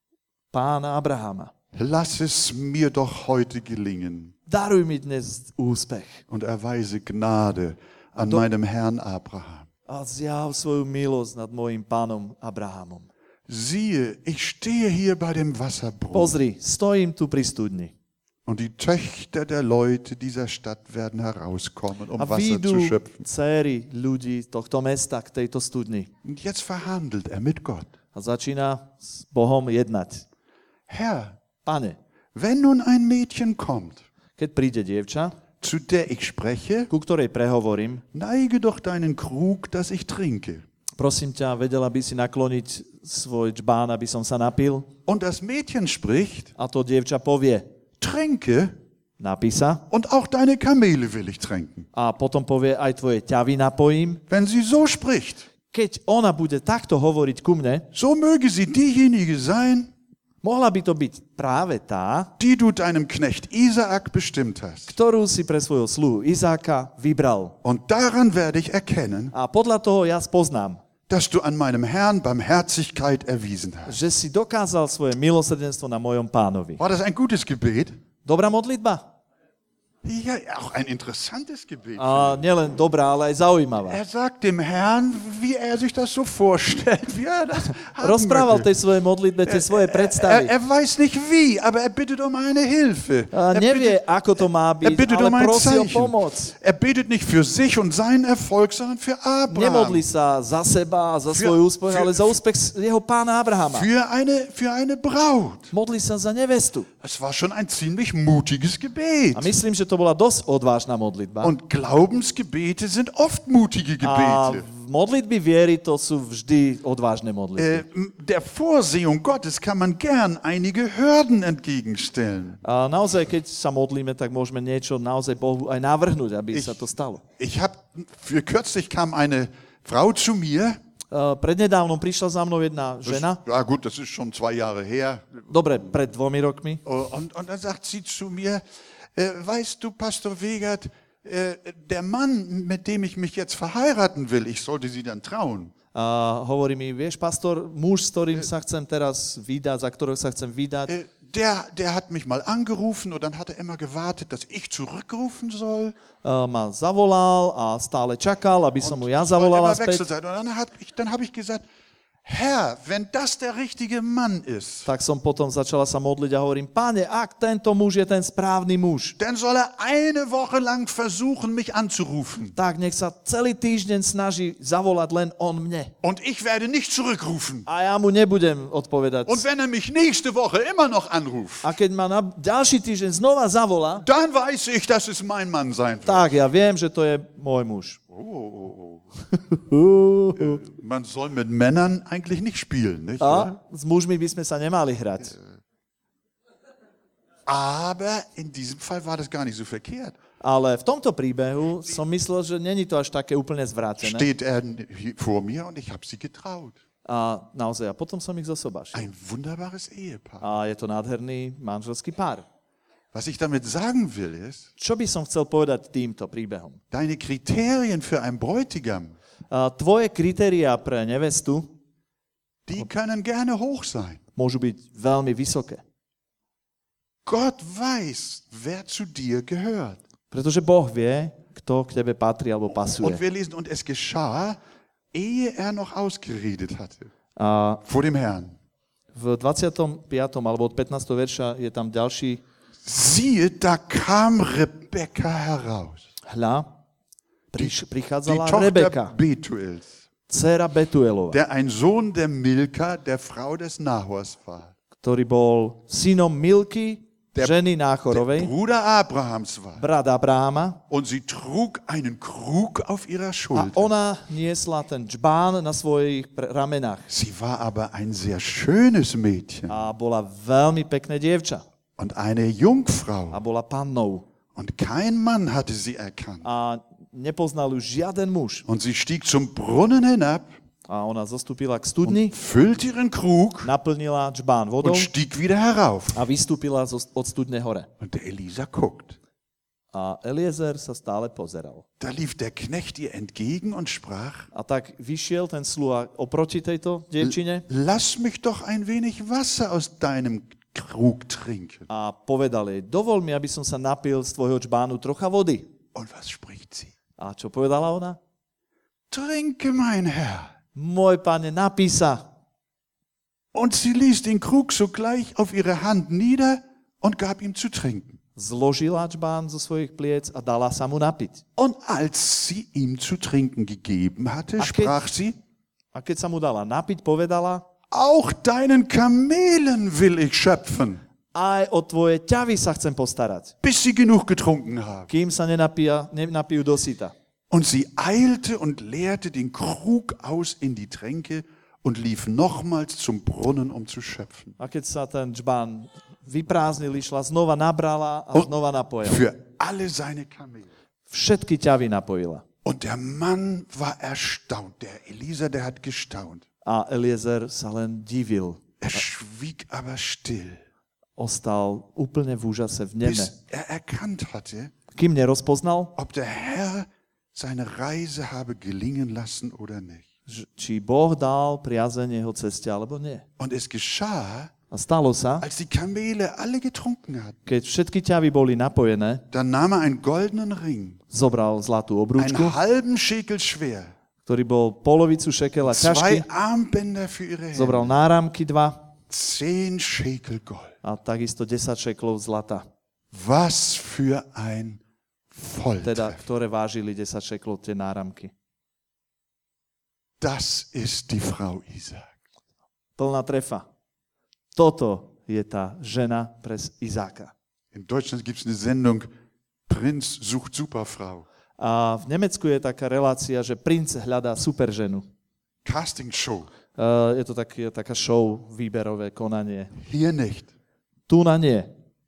pána Abrahama, lass es mir doch heute gelingen daruj mi dnes úspech und erweise Gnade an meinem Herrn Abraham. a zjav svoju milosť nad môjim pánom Abrahamom. Siehe, ich stehe hier bei dem Wasserbruch Pozri, stojím tu pri studni und die Töchter der Leute dieser Stadt werden herauskommen, um a Wasser výjdu zu schöpfen. dcéry ľudí tohto mesta k tejto studni. Und jetzt verhandelt er mit Gott. A začína s Bohom jednať. Herr, Pane, wenn nun ein Mädchen kommt, keď príde dievča, zu der ich spreche, ku ktorej prehovorím, neige doch deinen Krug, dass ich trinke. prosím ťa, vedela by si nakloniť svoj džbán, aby som sa napil. Und das Mädchen spricht, A to dievča povie, trinke, napí sa. und auch deine Kamele will ich tränken. A potom povie, aj tvoje ťavy napojím. Wenn sie so spricht, Keď ona bude takto hovoriť ku mne, so möge sie diejenige sein, mohla by to byť práve tá, die du deinem Knecht Isaak bestimmt hast. ktorú si pre svojho sluhu Izáka vybral. Und daran werde ich erkennen, A podľa toho ja spoznám, dass du an meinem Herrn Barmherzigkeit erwiesen hast. že si dokázal svoje milosrdenstvo na mojom pánovi. War das ein gutes Gebet? Dobrá modlitba? Ja, auch ein interessantes Gebet. A nielen dobrá, ale aj zaujímavá. Er sagt dem Herrn, wie er sich das so vorstellt, wie er das haben Rozprával möchte. tej svojej modlitbe tie svoje predstavy. Er weiß nicht wie, aber er bittet um eine Hilfe. A nevie, ako to má byť, bittet ale um ein prosí o Zeichen. pomoc. Er betet nicht für sich und seinen Erfolg, sondern für Nemodlí Abraham. sa za seba a za svoj úspech, ale za úspech jeho pána Abrahama. Für eine Braut. Modlí sa za nevestu. Es war schon ein ziemlich mutiges Gebet. A myslím, že to bola dosť odvážna modlitba. Und Glaubensgebete sind oft mutige A Gebete. modlitby viery to sú vždy odvážne modlitby. Der Vorsehung Gottes kann man gern einige Hürden entgegenstellen. A naozaj, keď sa modlíme, tak môžeme niečo naozaj Bohu aj navrhnúť, aby sa to stalo. Kürzlich kam eine Frau zu mir. Prednedávnom prišla za mnou jedna žena. Ja gut, das ist schon 2 Jahre her. Dobre, pred 2 rokmi. Und dann sagt sie zu mir, weißt du, Pastor Wegert, der Mann, mit dem ich mich jetzt verheiraten will, ich sollte sie dann trauen. A hovorí mi, vieš, pastor, muž, s ktorým sa chcem teraz vydať, za ktorého sa chcem vydať, Der hat mich mal angerufen und dann hat er immer gewartet, dass ich zurückrufen soll. ma zavolal a stále čakal, aby som mu ja zavolala späť. Und dann habe ich gesagt, Herr, wenn das der richtige Mann ist, Tak som potom začala sa modliť a hovorím, Pane, ak tento muž je ten správny muž, dann soll er eine Woche lang versuchen, mich anzurufen. tak nech sa celý týždeň snaží zavolať len on mne. Und ich werde nicht zurückrufen. A ja mu nebudem odpovedať. Und wenn er mich nächste Woche immer noch anruft, A keď ma na ďalší týždeň znova zavolá, dann weiß ich, dass es mein Mann sein wird. tak ja viem, že to je môj muž. Man soll mit Männern eigentlich nicht spielen, nicht? A s mužmi by sme sa nemali hrať. Aber in diesem Fall war das gar nicht so verkehrt. Ale v tomto príbehu som myslel, že není to až také úplne zvrátené. Steht er vor mir und ich habe sie getraut. A naozaj, a potom som ich zosobášil. Ein wunderbares Ehepaar. A je to nádherný manželský pár. Was ich damit sagen will, ist, Čo by som chcel povedať týmto príbehom? deine Kriterien für einen Bräutigam, Tvoje kritériá pre nevestu die können gerne hoch sein. môžu byť veľmi vysoké. Gott weiß, wer zu dir gehört. Pretože Boh vie, kto k tebe patrí alebo Und pasuje. wir lesen, und es geschah, ehe er noch ausgeredet hatte, A vor dem Herrn. v 25. alebo od 15. verša je tam ďalší. Siehe, da kam Rebekka heraus, Hľa, die prichádzala Tochter Rebeka, Betuels, dcéra Betuelova, der ein Sohn der Milka, der Frau des Nahors war. ktorý bol synom Milky, ženy der Náchorovej, Bruder Abrahams war. brat Abrahama, Und sie trug einen Krug auf ihrer a Schulter. ona niesla ten džbán na svojich ramenách. Sie war aber ein sehr schönes Mädchen A bola veľmi pekné dievča. und eine Jungfrau. A bola pannou. Und kein Mann hatte sie erkannt. A nepoznal ju žiaden muž. Und sie stieg zum Brunnen hinab, A ona zostúpila k studni, füllte ihren Krug naplnila džbán vodou und stieg wieder herauf. a vystúpila od studne hore. Und der Elisa guckt. A Eliezer sa stále pozeral. Da lief der Knecht ihr entgegen und sprach, A tak vyšiel ten sluha oproti tejto dievčine lass mich doch ein wenig Wasser aus deinem Krug trinken. a povedal jej, dovol mi, aby som sa napil z tvojho džbánu trocha vody. Und was spricht sie? A čo povedala ona? Trinke, mein Herr. Môj pane, napí sa. Und sie ließ den Krug sogleich auf ihre Hand nieder und gab ihm zu trinken. Zložila džbán zo svojich pliec a dala sa mu napiť. Und als sie ihm zu trinken gegeben hatte, sprach sie, A keď sa mu dala napiť, povedala, auch deinen Kamelen will ich schöpfen, aj o tvoje ťavy sa chcem postarať, bis sie genug getrunken haben. kým sa nenapijú do syta. Und sie eilte und leerte den Krug aus in die Tränke und lief nochmals zum Brunnen, um zu schöpfen. A keď sa ten džbán vyprázdnil, išla, znova nabrala a znova napojila. Für alle seine Kamele. Všetky ťavy napojila. Und der Mann war erstaunt. Der Elisa, der hat gestaunt. A Eliezer sa len divil. Er schwieg aber still, Ostal úplne v úžase, v neme. bis er erkannt hatte, Kým nerozpoznal, ob der Herr seine Reise habe gelingen lassen oder nicht. či Boh dal priazeň jeho ceste, alebo nie. Und es geschah, A stalo sa, als die Kamele alle getrunken hatten. keď všetky ťavy boli napojené, Dann nahm er einen goldenen Ring, zobral zlatú obrúčku, einen halben Schekel schwer, ktorý bol polovicu šekela ťažký, 2 Armbänder für ihre zobral Hände, náramky 2 10 Schekel Gold. a takisto 10 šeklov zlata, Was für ein teda, Volltreffer. ktoré vážili 10 šeklov tie náramky. Das ist die Frau Isaac. Plná trefa. Toto je tá žena pre Izáka. In Deutschland gibt es eine Sendung, Prinz sucht Superfrau. A v Nemecku je taká relácia, že princ hľadá super ženu. Casting Show. Je to taká show, výberové konanie. Hier nicht. Tu na nie.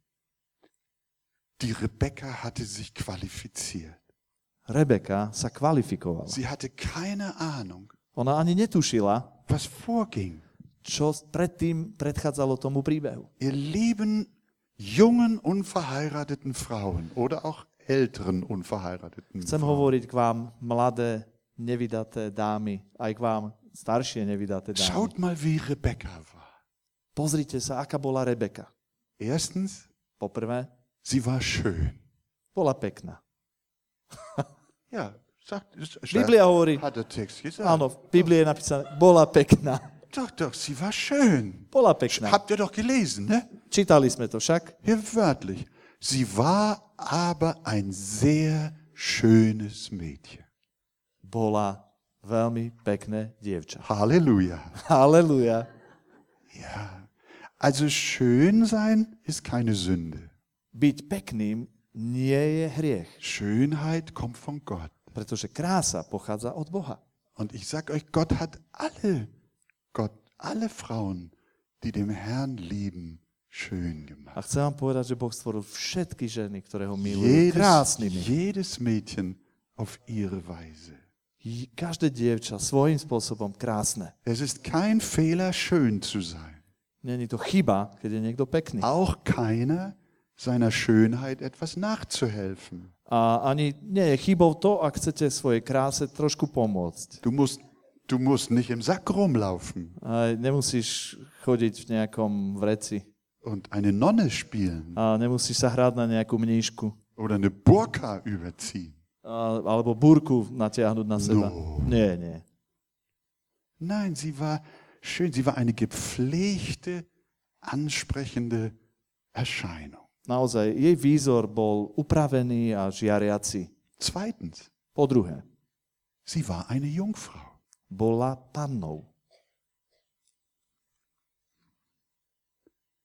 Die Rebekka hatte sich qualifiziert. Rebeka sa kvalifikovala. Sie hatte keine Ahnung, Ona ani netušila, was vorging. čo predtým predchádzalo tomu príbehu. Ihr Leben jungen, unverheirateten Frauen oder auch älteren, unverheirateten Chcem Frauen. hovoriť k vám, mladé, nevydaté dámy, aj k vám, staršie nevydaté dámy. Schaut mal, wie Rebekka war. Pozrite sa, aká bola Rebeka. Erstens, Poprvé, sie war schön. bola pekná. Ja, sagt, Biblia hovorí, hat der Text gesagt. áno, v Biblii je napísané, bola pekná. Doch, sie war schön. Bola pekná. Habt ihr doch gelesen, ne? Čítali sme to však. Hier wörtlich. Sie war aber ein sehr schönes Mädchen. Bola veľmi pekné dievča. Halleluja. Halleluja. Ja. Also schön sein ist keine Sünde. Byť pekným nie je hriech, Schönheit kommt von Gott. pretože krása pochádza od Boha. Und ich sag euch, Gott hat alle Frauen, die dem Herrn lieben, schön A gemacht. chcem vám povedať, že Boh stvoril všetky ženy, ktoré ho milujú, krásnymi. Jedes Mädchen auf ihre Weise. Každé dievča svojím spôsobom krásne. Es ist kein Fehler, schön zu sein. Není to chyba, keď je niekto pekný. Auch keiner, seiner Schönheit etwas nachzuhelfen. A ani nie je chybou to, ak chcete svojej kráse trošku pomôcť. Du musst nicht im Sack rumlaufen A nemusíš chodiť v nejakom vreci. und eine Nonne spielen A nemusíš sa hrať na nejakú mníšku. oder eine Burka überziehen. Alebo burku natiahnuť na seba. No. Nie, nie. Nein, sie war schön, sie war eine gepflegte, ansprechende Erscheinung. Naozaj, jej výzor bol upravený a žiariaci. Zweitens, Po druhé, sie war eine Jungfrau. bola pannou.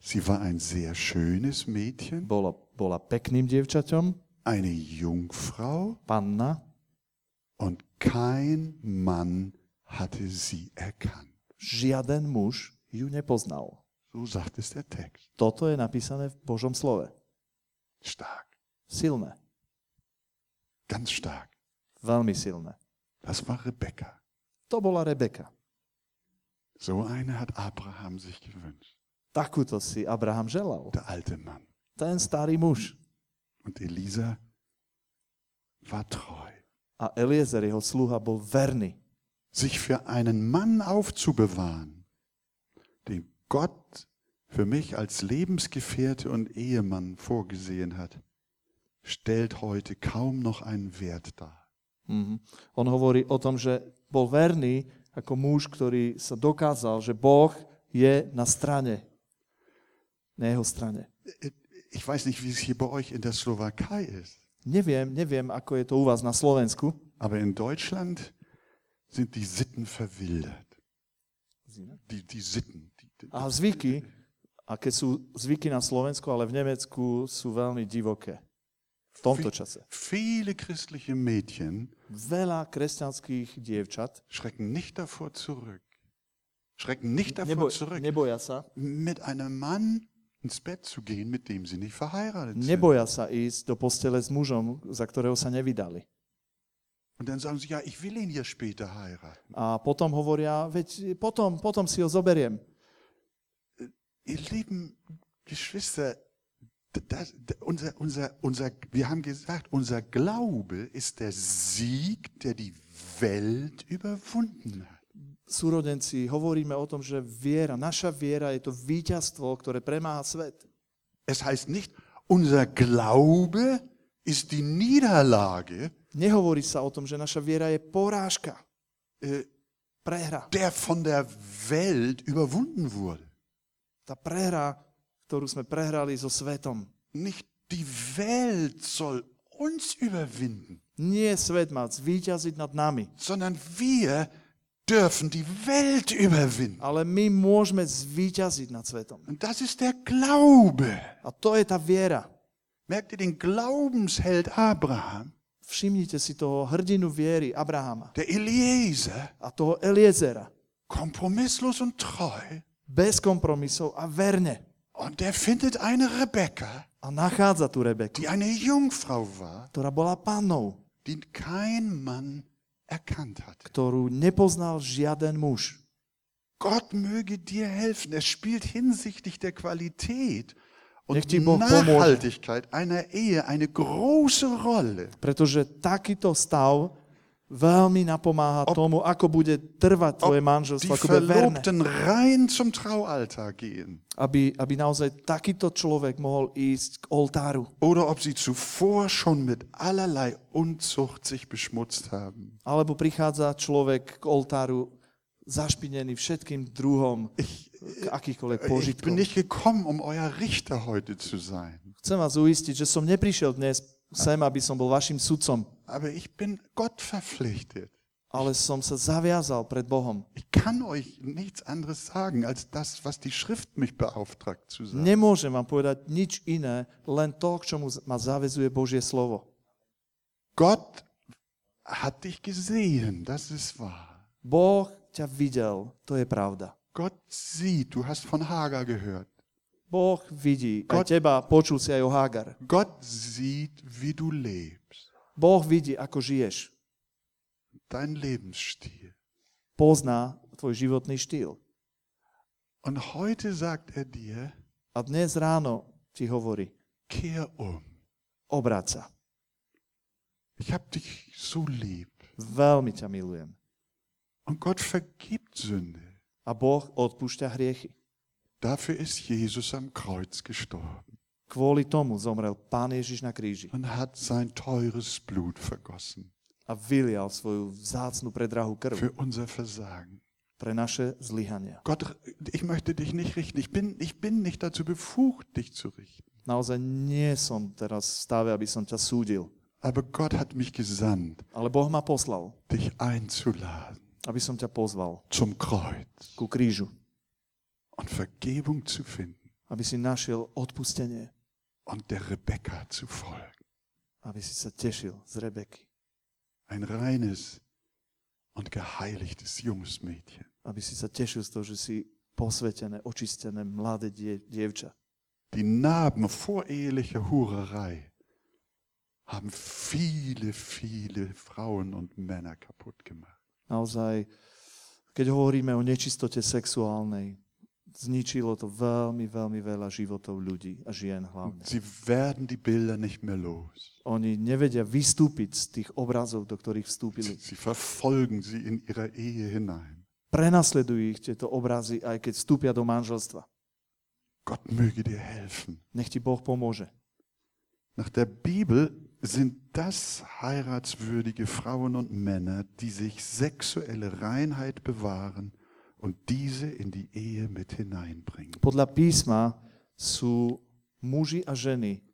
Sie war ein sehr schönes Mädchen, Bola pekným dievčaťom, eine Jungfrau, panna, und kein Mann hatte sie erkannt. žiaden muž ju nepoznal. So sagt es der Text. Toto je napísané v Božom slove. Stark, Silné, ganz stark. veľmi silné. Das war Rebekka. To bola Rebeka. So eine hat Abraham sich gewünscht. Takúto si Abraham želal. Der alte Mann. Ten starý muž. Und Elisa war treu. A Eliezer, jeho sluha, bol verný. Sich für einen Mann aufzubewahren, den Gott für mich als Lebensgefährte und Ehemann vorgesehen hat, stellt heute kaum noch einen Wert dar. On hovorí o tom, že bol verný ako muž, ktorý sa dokázal, že Boh je na jeho strane. Ich weiß nicht, wie es hier bei euch in der Slowakei ist. Neviem, ako je to u vás na Slovensku. Aber in Deutschland sind die Sitten verwildert. Die Sitten. A zvyky, aké sú zvyky na Slovensku, ale v Nemecku sú veľmi divoké. V tomto čase. Viele christliche Mädchen Veľa kresťanských dievčat schrecken nicht davor zurück. Schrecken nicht davor zurück, neboja sa. mit einem Mann ins Bett zu gehen, mit dem sie nicht verheiratet sind. Neboja sa ísť do postele s mužom, za ktorého sa nevydali. Und dann sagen sie, ja, ich will ihn ja später heiraten. A potom hovoria, veď potom si ho zoberiem. Ihr lieben Geschwister, wir haben gesagt, unser Glaube ist der Sieg, der die Welt überwunden hat. Súrodenci, hovoríme o tom, že naša viera je to víťazstvo, ktoré premáha svet. Es heißt nicht, unser Glaube ist die Niederlage, Nehovorí sa o tom, že naša viera je porážka, prehra. der von der Welt überwunden wurde. Tá prehra, ktorú sme prehrali so svetom. Nicht die Welt soll uns überwinden, Nie svet má zvíťaziť nad nami, sondern wir dürfen die Welt überwinden. ale my môžeme zvíťaziť nad svetom. Und das ist der Glaube. A to je tá viera. Merkt ihr den Glaubensheld Abraham, Všimnite si toho hrdinu viery Abrahama der Eliezer, a toho Eliezera. kompromisslos und treu. Bez kompromisov a verne. Und der findet eine Rebekka, A nachádza tú Rebeku, die eine Jungfrau war, ktorá bola pannou, die kein Mann erkannt hat. ktorú nepoznal žiaden muž. Gott möge dir helfen. Es spielt hinsichtlich der Qualität und Nech ti Boh Nachhaltigkeit einer Ehe eine große Rolle. Pretože takýto stav veľmi napomáha tomu, ako bude trvať tvoje Die manželstvo, ako bude verné. Verlobten rein zum Traualtar gehen. Aby naozaj takýto človek mohol ísť k oltáru. Oder ob sie zuvor schon mit allerlei Unzucht sich beschmutzt haben. Alebo prichádza človek k oltáru zašpinený všetkým druhom akýchkoľvek Ich bin požitkov. nicht gekommen, um euer Richter heute zu sein. Chcem vás uistiť, že som neprišiel dnes sem, aby som bol vašim sudcom, Aber ich bin Gott verpflichtet. ale som sa zaviazal pred Bohom. Ich kann euch nichts anderes sagen, als das, was die Schrift mich beauftragt zu sagen. Nemôžem vám povedať nič iné, len to, k čomu ma zavezuje Božie slovo. Gott hat dich gesehen, das ist wahr. Boh ťa videl, to je pravda. Gott sieht, du hast von Hagar gehört. Boh vidí aj teba, počul si aj o Hagar. Gott sieht, wie du lebst, Boh vidí, ako žiješ. dein Lebensstil. Pozná tvoj životný štýl. Und heute sagt er dir, A dnes ráno ti hovorí, kehr um. obráť sa. Ich hab dich so lieb. Veľmi ťa milujem. Und Gott vergibt Sünde. A Boh odpúšťa hriechy. Dafür ist Jesus am Kreuz gestorben Kvôli tomu zomrel Pán Ježiš na kríži und hat sein teures Blut vergossen a vylial svoju vzácnu predrahú krv für unser Versagen. pre naše zlyhania. Gott, ich möchte dich nicht richten. Ich bin nicht dazu befugt, dich zu richten. Naozaj nie som teraz v stave, aby som ťa súdil. Aber Gott hat mich gesandt, Ale Boh ma poslal, dich einzuladen aby som ťa pozval zum Kreuz ku krížu und Vergebung zu finden. aby si našiel odpustenie, und der Rebekka zu folgen. aby si sa tešil z Rebeky, Ein reines und geheiligtes junges Mädchen. aby si sa tešil z toho, že si posvetené, očistené, mladé dievča. Die Narben vorehelicher Hurerei haben viele, viele Frauen und Männer kaputt gemacht. Naozaj, keď hovoríme o nečistote sexuálnej, zničilo to veľmi, veľmi veľa životov ľudí a žien hlavne. Sie werden die Bilder nicht mehr los. Oni nevedia vystúpiť z tých obrazov, do ktorých vstúpili. Sie verfolgen sie in ihrer Ehe hinein. Prenasledujú ich tieto obrazy, aj keď vstúpia do manželstva. Gott möge dir helfen. Nech ti Boh pomôže. Nach der Bibel sind das heiratswürdige Frauen und Männer, die sich sexuelle Reinheit bewahren und diese in die Ehe mit hineinbringen. Podľa písma sú muži a ženy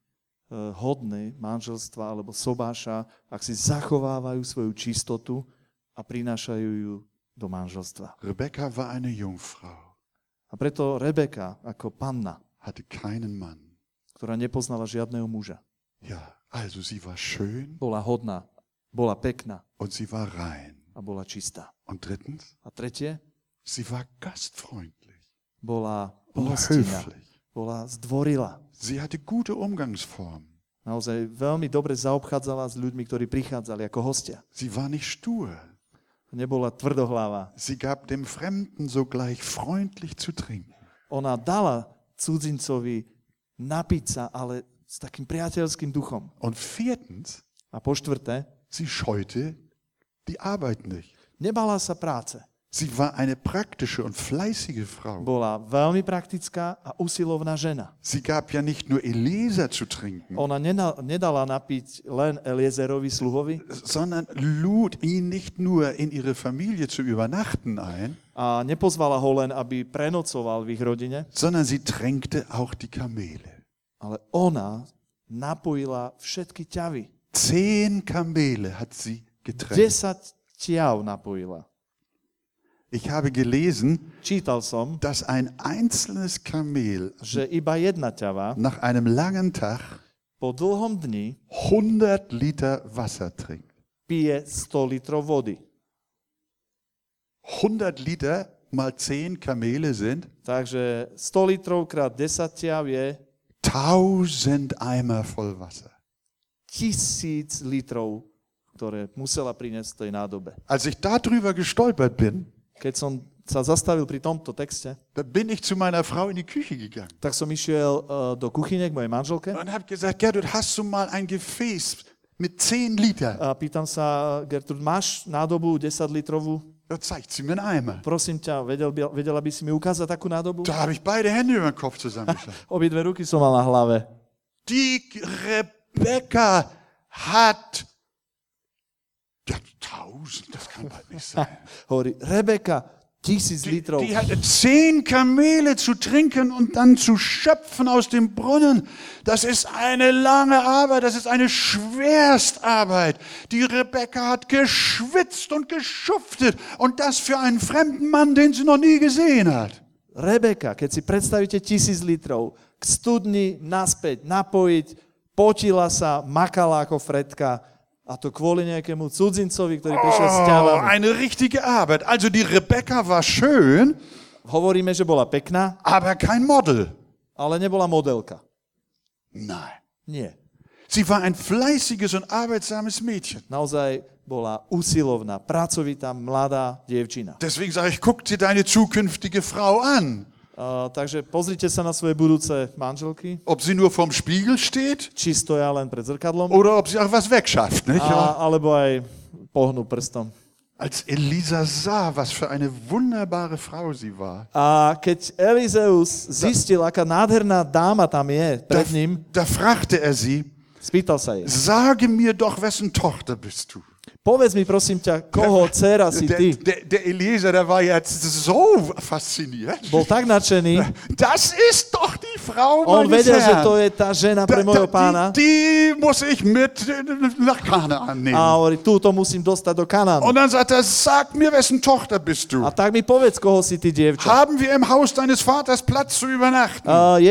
hodní manželstva alebo sobáša, ak si zachovávajú svoju čistotu a prinášajú ju do manželstva. Rebekka war eine Jungfrau, A preto Rebeka ako panna, hatte keinen Mann. ktorá nepoznala žiadneho muža, Ja, also sie war schön bola hodná, bola pekná und sie war rein. a bola čistá. Und drittens, A tretie, sie war gastfreundlich bola und pohostinná, höflich. bola zdvorila. Sie hatte gute Umgangsformen. Naozaj veľmi dobre zaobchádzala s ľuďmi, ktorí prichádzali ako hostia. Sie war nicht stur. Nebola tvrdohlava. Sie gab dem Fremden sogleich freundlich zu trinken. Ona dala cudzincovi napiť sa, ale s takým priateľským duchom. Und viertens, A po štvrté, sie scheute die Arbeit nicht. nebala sa práce. Sie war eine praktische und fleißige Frau. Bola veľmi praktická a usilovná žena. Sie gab ja nicht nur Eliezer zu trinken, Ona nedala napiť len Eliezerovi sluhovi sondern lud ihn nicht nur in ihre Familie zu übernachten ein, a nepozvala ho len, aby prenocoval v ich rodine, sondern sie tränkte auch die Kamele. ale ona napojila všetky ťavy. 10 Kamele hat sie getränkt. 10 ťav napojila. Ich habe gelesen, Čítal som, dass ein einzelnes Kamel že iba jedna ťava nach einem langen Tag po dlhom dni 100 Liter Wasser trinkt. pije 100 litrov vody. 100 Liter mal 10 Kamele sind Takže 100 litrov krát 10 ťav je 1000 Eimer voll Wasser. 1000 litrov, ktoré musela priniesť v tej nádobe. Als ich darüber gestolpert bin, Keď som sa zastavil pri tomto texte, da bin ich zu meiner Frau in die Küche gegangen tak som išiel do kuchyne k mojej manželke und habe gesagt, Gertrud, hast du mal ein Gefäß mit 10 Liter? a pýtam sa, Gertrud, máš nádobu 10 litrovú? Da zeigt sie mir einen Eimer. Prosím ťa, vedela by si mi ukázať takú nádobu? Da habe ich beide Hände über den Kopf zusammengeschlagen. Obidve ruky som mal na hlave. Die Rebekka hat... Ja, 1000, das kann bald nicht sein. Hovorí, Rebeka, 1000 litrov. Die hatte 10 Kamele zu trinken und dann zu schöpfen aus dem Brunnen. Das ist eine lange Arbeit, das ist eine Schwerstarbeit. Die Rebekka hat geschwitzt und geschuftet und das für einen fremden Mann, den sie noch nie gesehen hat. Rebeka, keď si predstavíte 1000 litrov, k studni naspäť, napojiť, potila sa, makala ako Fredka, a to kvôli nejakému cudzincovi, ktorý prišiel s ťavami. Eine richtige Arbeit. Also die Rebekka war schön, Hovoríme, že bola pekná, aber kein Model. ale nebola modelka. Nein. Nie. Sie war ein fleißiges und arbeitsames Mädchen. Naozaj bola usilovná, pracovitá, mladá dievčina. Deswegen sage ich, guck dir deine zukünftige Frau an. Takže pozrite sa na svoje budúce manželky, Ob sie nur vorm Spiegel steht či stoja len pred zrkadlom, oder ob sie auch was wegschafft. Nicht? alebo aj pohnú prstom. Als Elisa sah, was für eine wunderbare Frau sie war, A keď Elizeus zistil, aká nádherná dáma tam je pred ním, da fragte er sie, spýtal sa jej, sage mir doch, wessen Tochter bist du? Povedz mi, prosím ťa, koho dcera si ty? Der Eliezer, der war jetzt so fasziniert. Bol tak nadšený. Das ist doch die Frau On meines vedel, že to Herrn. je tá žena pre môjho pána. Die muss ich mit nach Kanaan nehmen. A hovorí, túto musím dostať do Kanánu. Und dann sagt er, sag mir, wessen Tochter bist du? A tak mi povedz, koho si ty, dievča. Haben wir im Haus deines Vaters Platz zu übernachten? Je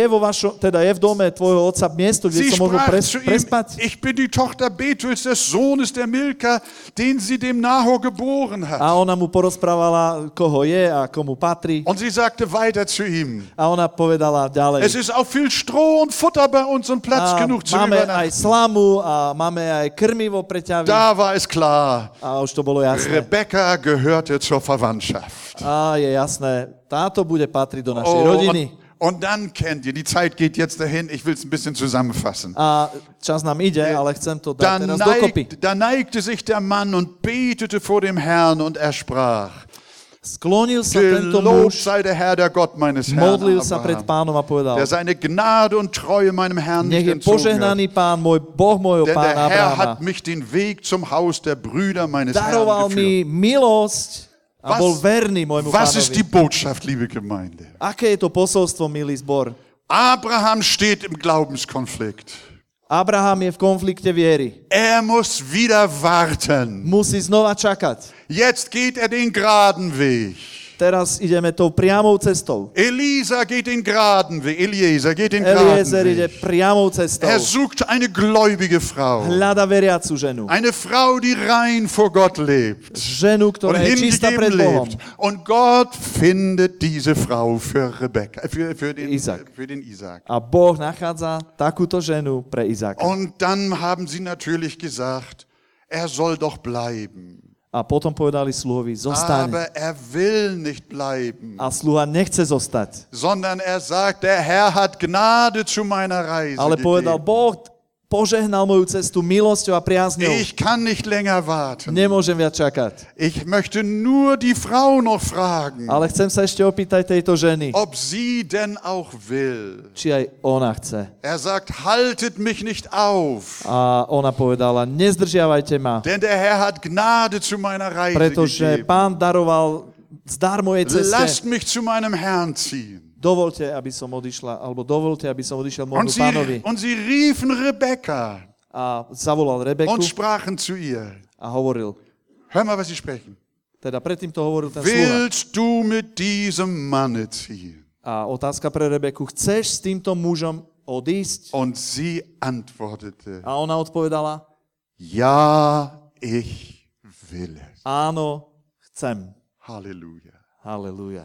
v dome tvojho otca miesto, kde Sie som mohol sprach zu ihm, prespať? ich bin die Tochter Betuels, des Sohnes der Milka, den sie dem Nahor geboren A hat. ona mu porozprávala, koho je a komu patrí. Und sie sagte weiter zu ihm, A ona povedala ďalej. es ist auch viel Stroh und Futter bei uns und Platz A genug zu máme aj übernachten. slamu a máme aj krmivo pre ťavy. Da war es klar, A už to bolo jasné. Rebekka gehörte zur Verwandtschaft. A je jasné, táto bude patriť do našej rodiny. Und dann kennt ihr, die Zeit geht jetzt dahin, ich will es ein bisschen zusammenfassen. A čas nám ide, ale chcem to dať teraz dokopy. Da neigte sich der Mann und betete vor dem Herrn und er sprach, Sklonil sa tento gelobt muž, sei der Herr, der Gott meines Herrn, modlil sa pred Abraham, pánom a povedal, der seine Gnade und Treue meinem Herrn nech nicht je entzogen hat. požehnaný pán, môj Boh môjho Denn der pána Herr Abrahama. hat mich den Weg zum Haus der Brüder meines Daroval Herrn mi geführt. milosť a bol verný môjmu Was ist die pánovi. Botschaft, liebe Gemeinde? Aké je to posolstvo, milý zbor? Abraham steht im Glaubenskonflikt. Abraham je v konflikte viery. Er muss wieder warten. Musí znova čakať. Jetzt geht er den geraden Weg. Teraz ideme tou priamou cestou. Eliezer geht den geraden Weg. Eliezer geht den geraden Eliezer ide Weg. priamou cestou. Er sucht eine gläubige Frau. Hľada veriacu ženu. Eine Frau, die rein vor Gott lebt. Ženu, Und ktorá je čistá pred hingegeben Bohom. lebt. Und Gott findet diese Frau für Rebekka, für Isaac. den Isaac. A Boh nachádza takúto ženu pre Izáka. Und dann haben sie natürlich gesagt, er soll doch bleiben. A potom povedali sluhovi, zostaň. Aber er will nicht bleiben, A sluha nechce zostať. sondern er sagt, der Herr hat Gnade zu meiner Reise Ale povedal, gegeben. Boh požehnal moju cestu milosťou a priazňou. Ich kann nicht länger warten. Nemôžem viac čakať. Ich möchte nur die Frau noch fragen, Ale chcem sa ešte opýtať tejto ženy, ob sie denn auch will. či aj ona chce. Er sagt, haltet mich nicht auf, A ona povedala, nezdržiavajte ma, denn der Herr hat Gnade zu meiner Reise pretože gegeben. Pán daroval zdar mojej Lasst ceste. mich zu meinem Herrn ziehen. Dovolte, aby som odišla, alebo dovolte, aby som odišiel môjmu pánovi. Und sie riefen Rebekka A zavolal Rebeku und sprachen zu ihr. a hovoril, Hör mal, was sie sprechen. teda predtým to hovoril ten sluha. Willst du mit diesem Manne ziehen? A otázka pre Rebeku, chceš s týmto mužom odísť? Und sie antwortete, A ona odpovedala, ja, ich will es. áno, chcem. Halleluja. Halleluja.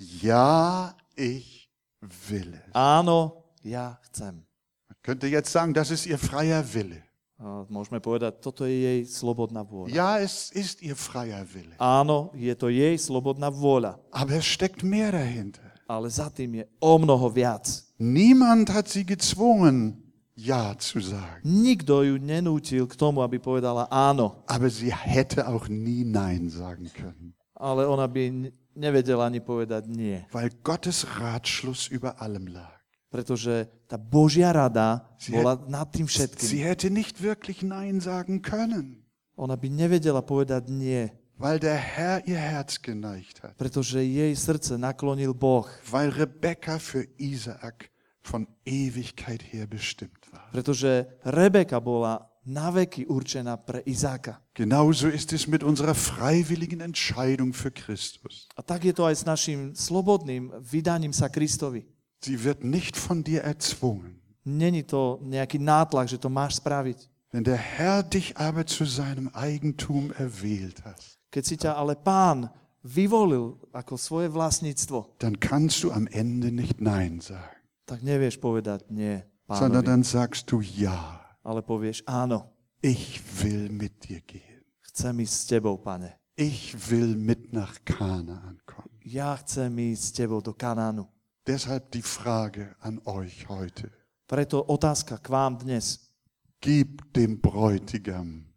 Ja, ich will es. Áno, ja chcem. Man könnte jetzt sagen, das ist ihr freier Wille. A môžeme povedať, toto je jej slobodná vôľa. Ja, es ist ihr freier Wille. Áno, je to jej slobodná vôľa, Aber es steckt mehr dahinter. ale za tým je o mnoho viac. Niemand hat sie gezwungen, Ja zu sagen. Nikto ju nenútil k tomu, aby povedala áno, Aber sie hätte auch nie Nein sagen können. ale ona by nevedela ani povedať nie. Weil Gottes Ratschluss über allem lag. Pretože tá Božia rada bola nad tým Sie všetkým. hätte nicht wirklich Nein sagen können, Ona by nevedela povedať nie, weil der Herr ihr Herz geneigt hat. pretože jej srdce naklonil Boh. Weil Rebekka für Isaak von Ewigkeit her bestimmt war. Pretože Rebeka bola na veky určená pre Izáka. Genauso ist es mit unserer freiwilligen Entscheidung für Christus. A tak je to aj s našim slobodným vydaním sa Kristovi. Sie wird nicht von dir erzwungen. Není to nejaký nátlak, že to máš spraviť. Wenn der Herr dich aber zu seinem Eigentum erwählt hat, Keď si ťa ale Pán vyvolil ako svoje vlastníctvo, dann kannst du am Ende nicht Nein sagen, tak nevieš povedať nie sondern Pánovi, dann sagst du Ja. ale povieš áno, Ich will mit dir gehen. chcem ísť s tebou, Pane. Ich will mit nach Kanaan kommen. Ja chcem ísť s tebou do Kanánu. Deshalb die Frage an euch heute. Preto otázka k vám dnes. Gib dem Bräutigam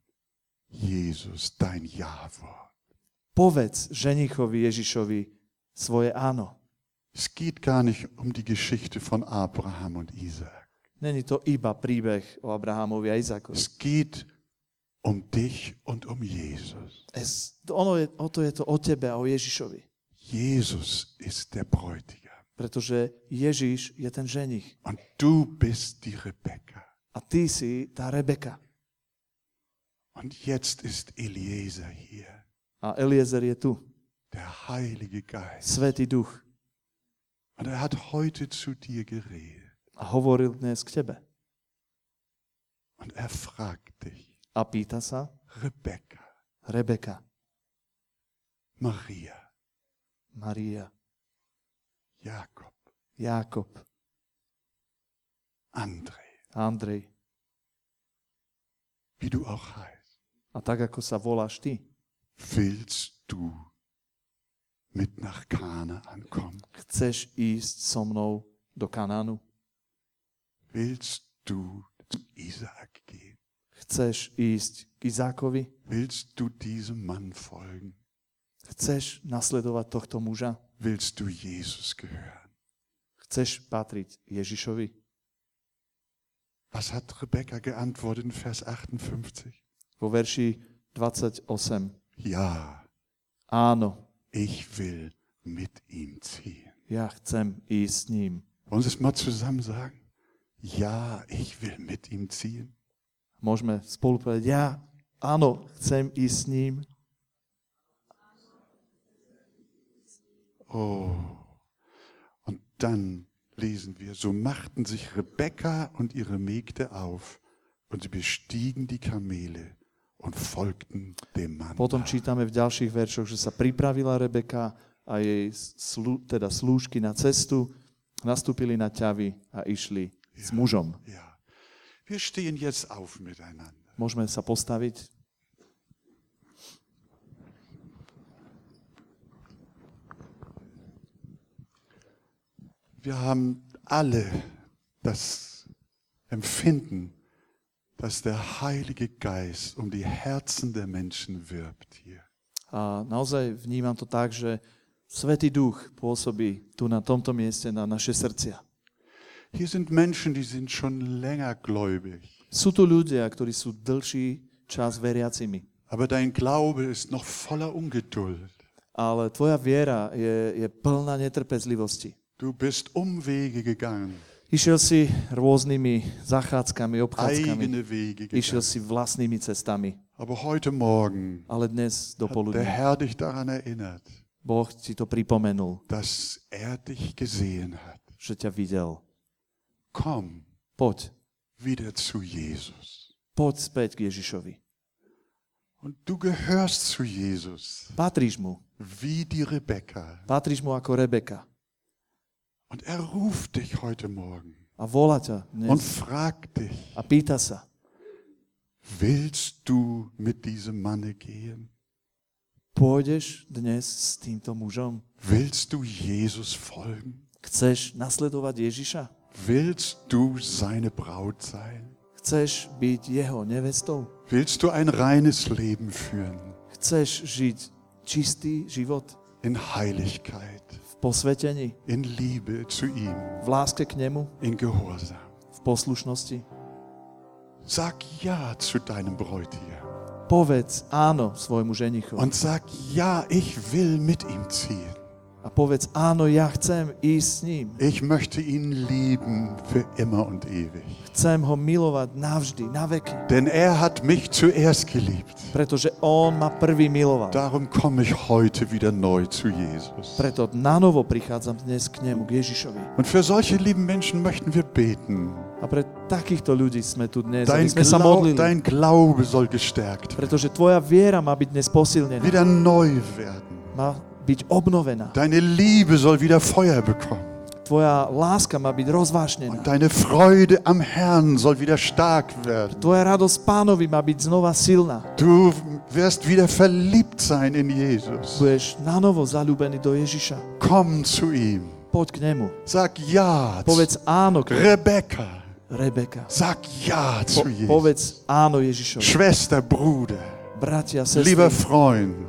Jesus dein Ja-Wort. Povedz ženichovi Ježišovi svoje áno. Es geht gar nicht um die Geschichte von Abraham und Isaac. Není to iba príbeh o Abrahamovi a Izákovi. Es geht um dich und um Jesus. O to je to o tebe a o Ježišovi. Jesus ist der Bräutigam. Pretože Ježiš je ten ženich. Und du bist die Rebekka. A ty si tá Rebeka. Und jetzt ist Eliezer hier. A Eliezer je tu. Der Heilige Geist. Svätý duch. Und er hat heute zu dir geredet. A hovoril dnes k tebe. Und er fragt dich. A pýta sa, Rebekka. Rebeka, Maria. Maria, Jakob. Jákob, Andrej. Wie du auch heißt. A tak, ako sa voláš ty. Willst du mit nach Kanaan kommen? Chceš ísť so mnou do Kanánu? Willst du zu Isaak gehen? Chceš ísť k Izákovi? Willst du diesem Mann folgen? Chceš nasledovať tohto muža? Willst du Jesus gehören? Chceš patriť Ježišovi? Was hat Rebekka geantwortet in Vers 58? Vo verši 28. Ja, Áno, ich will mit ihm ziehen. ja chcem ísť s ním. Wollen Sie es mal zusammen sagen? Ja, ich will mit ihm ziehen. Môžeme spolu povedať, áno, chcem ísť s ním. Oh, und dann lesen wir, so machten sich Rebekka und ihre Mägde auf und sie bestiegen die Kamele und folgten dem Mann. Potom čítame v ďalších veršoch, že sa pripravila Rebeka a jej slúžky na cestu, nastúpili na ťavy a išli s mužom. Ja. Wir stehen jetzt auf miteinander. Môžeme sa postaviť. Wir haben alle das Empfinden, dass der Heilige Geist um die Herzen der Menschen wirbt hier. A naozaj vnímam to tak, že Svätý Duch pôsobí tu na tomto mieste na naše srdcia. Hier sind Menschen, die sind schon länger gläubig. Sú tu ľudia, ktorí sú dlhší čas veriacimi. Aber dein Glaube ist noch voller Ungeduld. Ale tvoja viera je plná netrpezlivosti. Du bist Umwege gegangen, Išiel si rôznymi zachádzkami, obchádzkami. eigene Wege Išiel gegangen. si vlastnými cestami. Aber heute Morgen Ale dnes do hat der poludnia Herr dich daran erinnert, Boh ti to pripomenul, dass er dich gesehen hat. že ťa videl. Komm Poď. wieder zu Jesus. Poď späť k Ježišovi. Und du gehörst zu Jesus, Patríš mu. wie die Rebekka. Patríš mu ako Rebeka. Und er ruft dich heute Morgen A volá ťa und dnes. fragt dich, A pýta sa, willst du mit diesem Manne gehen? pôjdeš dnes s týmto mužom? Willst du Jesus folgen? Chceš nasledovať Ježiša? Willst du seine Braut sein? Chceš byť jeho nevestou? Willst du ein reines Leben führen? Chceš žiť čistý život In Heiligkeit, v posvetení, in Liebe zu ihm, v láske k nemu, in Gehorsam. v poslušnosti? Sag ja zu deinem Bräutigam Povedz áno svojmu ženichovi. und sag ja, ich will mit ihm ziehen. A povedz áno, ja chcem ísť s ním. Ich möchte ihn lieben für immer und ewig. Chcem ho milovať navždy, na veky. Denn er hat mich zuerst geliebt. Pretože on ma prvý miloval. Darum komme ich heute wieder neu zu Jesus. Preto nanovo prichádzam dnes k nemu, k Ježišovi. Und für solche lieben Menschen möchten wir beten. A pre takýchto ľudí sme tu dnes, aby sme sa modlili. Dein Glaube soll gestärkt werden, Pretože tvoja viera má byť dnes posilnená. wieder neu werden. Má byť obnovená. Deine Liebe soll wieder Feuer bekommen. Tvoja láska má byť rozvášnená. Und deine Freude am Herrn soll wieder stark werden. Tvoja radosť Pánovi má byť znova silná. Du wirst wieder verliebt sein in Jesus. Budeš nanovo zalúbený do Ježiša. Komm zu ihm. Poď k nemu. Sag ja zu Povedz áno k Rebekka. Rebeka. Sag ja zu Jesus. Povedz áno Ježišovi. Schwester, Bruder, Bratia, lieber sestry, Freund,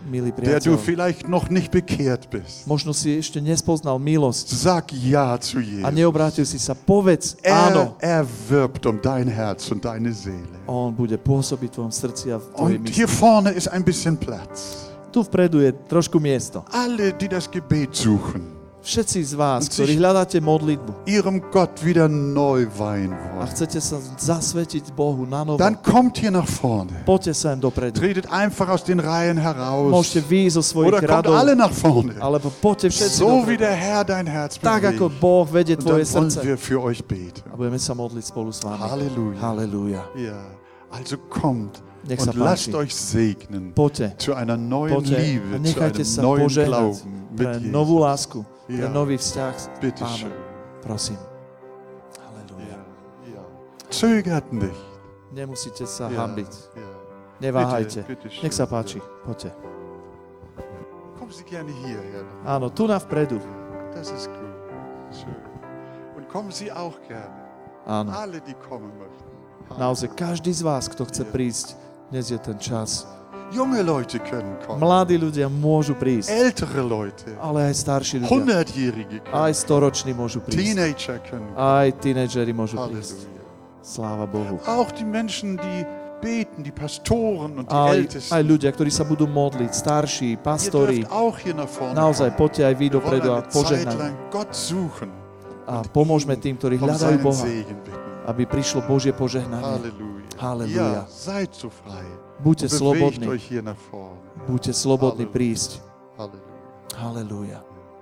milý der du priateľ, vielleicht noch nicht bekehrt bist. možno si ešte nespoznal milosť Sag Ja zu a Jesus. neobrátil si sa, povedz áno. Er wirbt um dein Herz und deine Seele. On bude pôsobiť v tvojom srdci a v tvojej Und mysli. hier vorne ist ein bisschen Platz. Tu vpredu je trošku miesto. Alle, die das Gebet suchen, Všetci z vás, Und ktorí sich- hľadáte modlitbu ihrem Gott wieder neu weihen a wollen, chcete sa zasvetiť Bohu na novo, dann kommt hier nach vorne. poďte sem dopredu. Tretet einfach aus den Reihen heraus. Môžete výjsť zo svojich Oder kommt radov, alle nach vorne. alebo poďte všetci So wie dopredu. der Herr dein Herz Tak ako bewegt. Boh vedie Und tvoje dann wollen srdce. wir für euch beten. A budeme sa modliť spolu s vami. Halleluja. Halleluja. Ja, also kommt Nech sa und lasst páči. euch segnen Poďte. zu einer neuen Poďte a Liebe, zu nechajte einem sa neuen požehnať Glauben pre mit novú Jesus. lásku, pre Ja. nový vzťah s Bitte Pánom. schön. Prosím. Halleluja. Ja. Zögert nicht. Nemusíte sa Ja. hambiť. Ja. Neváhajte. Bitte schön. Nech sa páči. Poďte. Kommen Sie gerne hierher. Áno, tu na vpredu. Das ist gut. Schön. Und kommen Sie auch gerne. Áno. Alle, die kommen möchten. Naozaj každý z vás, kto chce prísť, dnes je ten čas. Junge Leute können kommen. Mladí ľudia môžu prísť, Ältere Leute. ale aj starší ľudia. 100-Jährige Aj können. storoční môžu prísť. Teenager können. Aj tínedžeri môžu prísť. Halleluja. Sláva Bohu. Auch die Menschen, die beten, die Pastoren und die Aj Ältesten. ľudia, ktorí sa budú modliť, starší, Ihr pastori. dürft auch hier nach vorne Naozaj, kommen. poďte aj vy Wir wollen dopredu a eine Zeit požehnajme. lang Gott suchen A pomôžme tým, ktorí um hľadajú seinen Boha, Segen bitten. aby prišlo Božie požehnanie. Halleluja. Halleluja. Ja, seid so frei. Buďte Bewegt slobodní. euch hier nach vorne. Buďte slobodní Halleluja. prísť. Halleluja. Halleluja.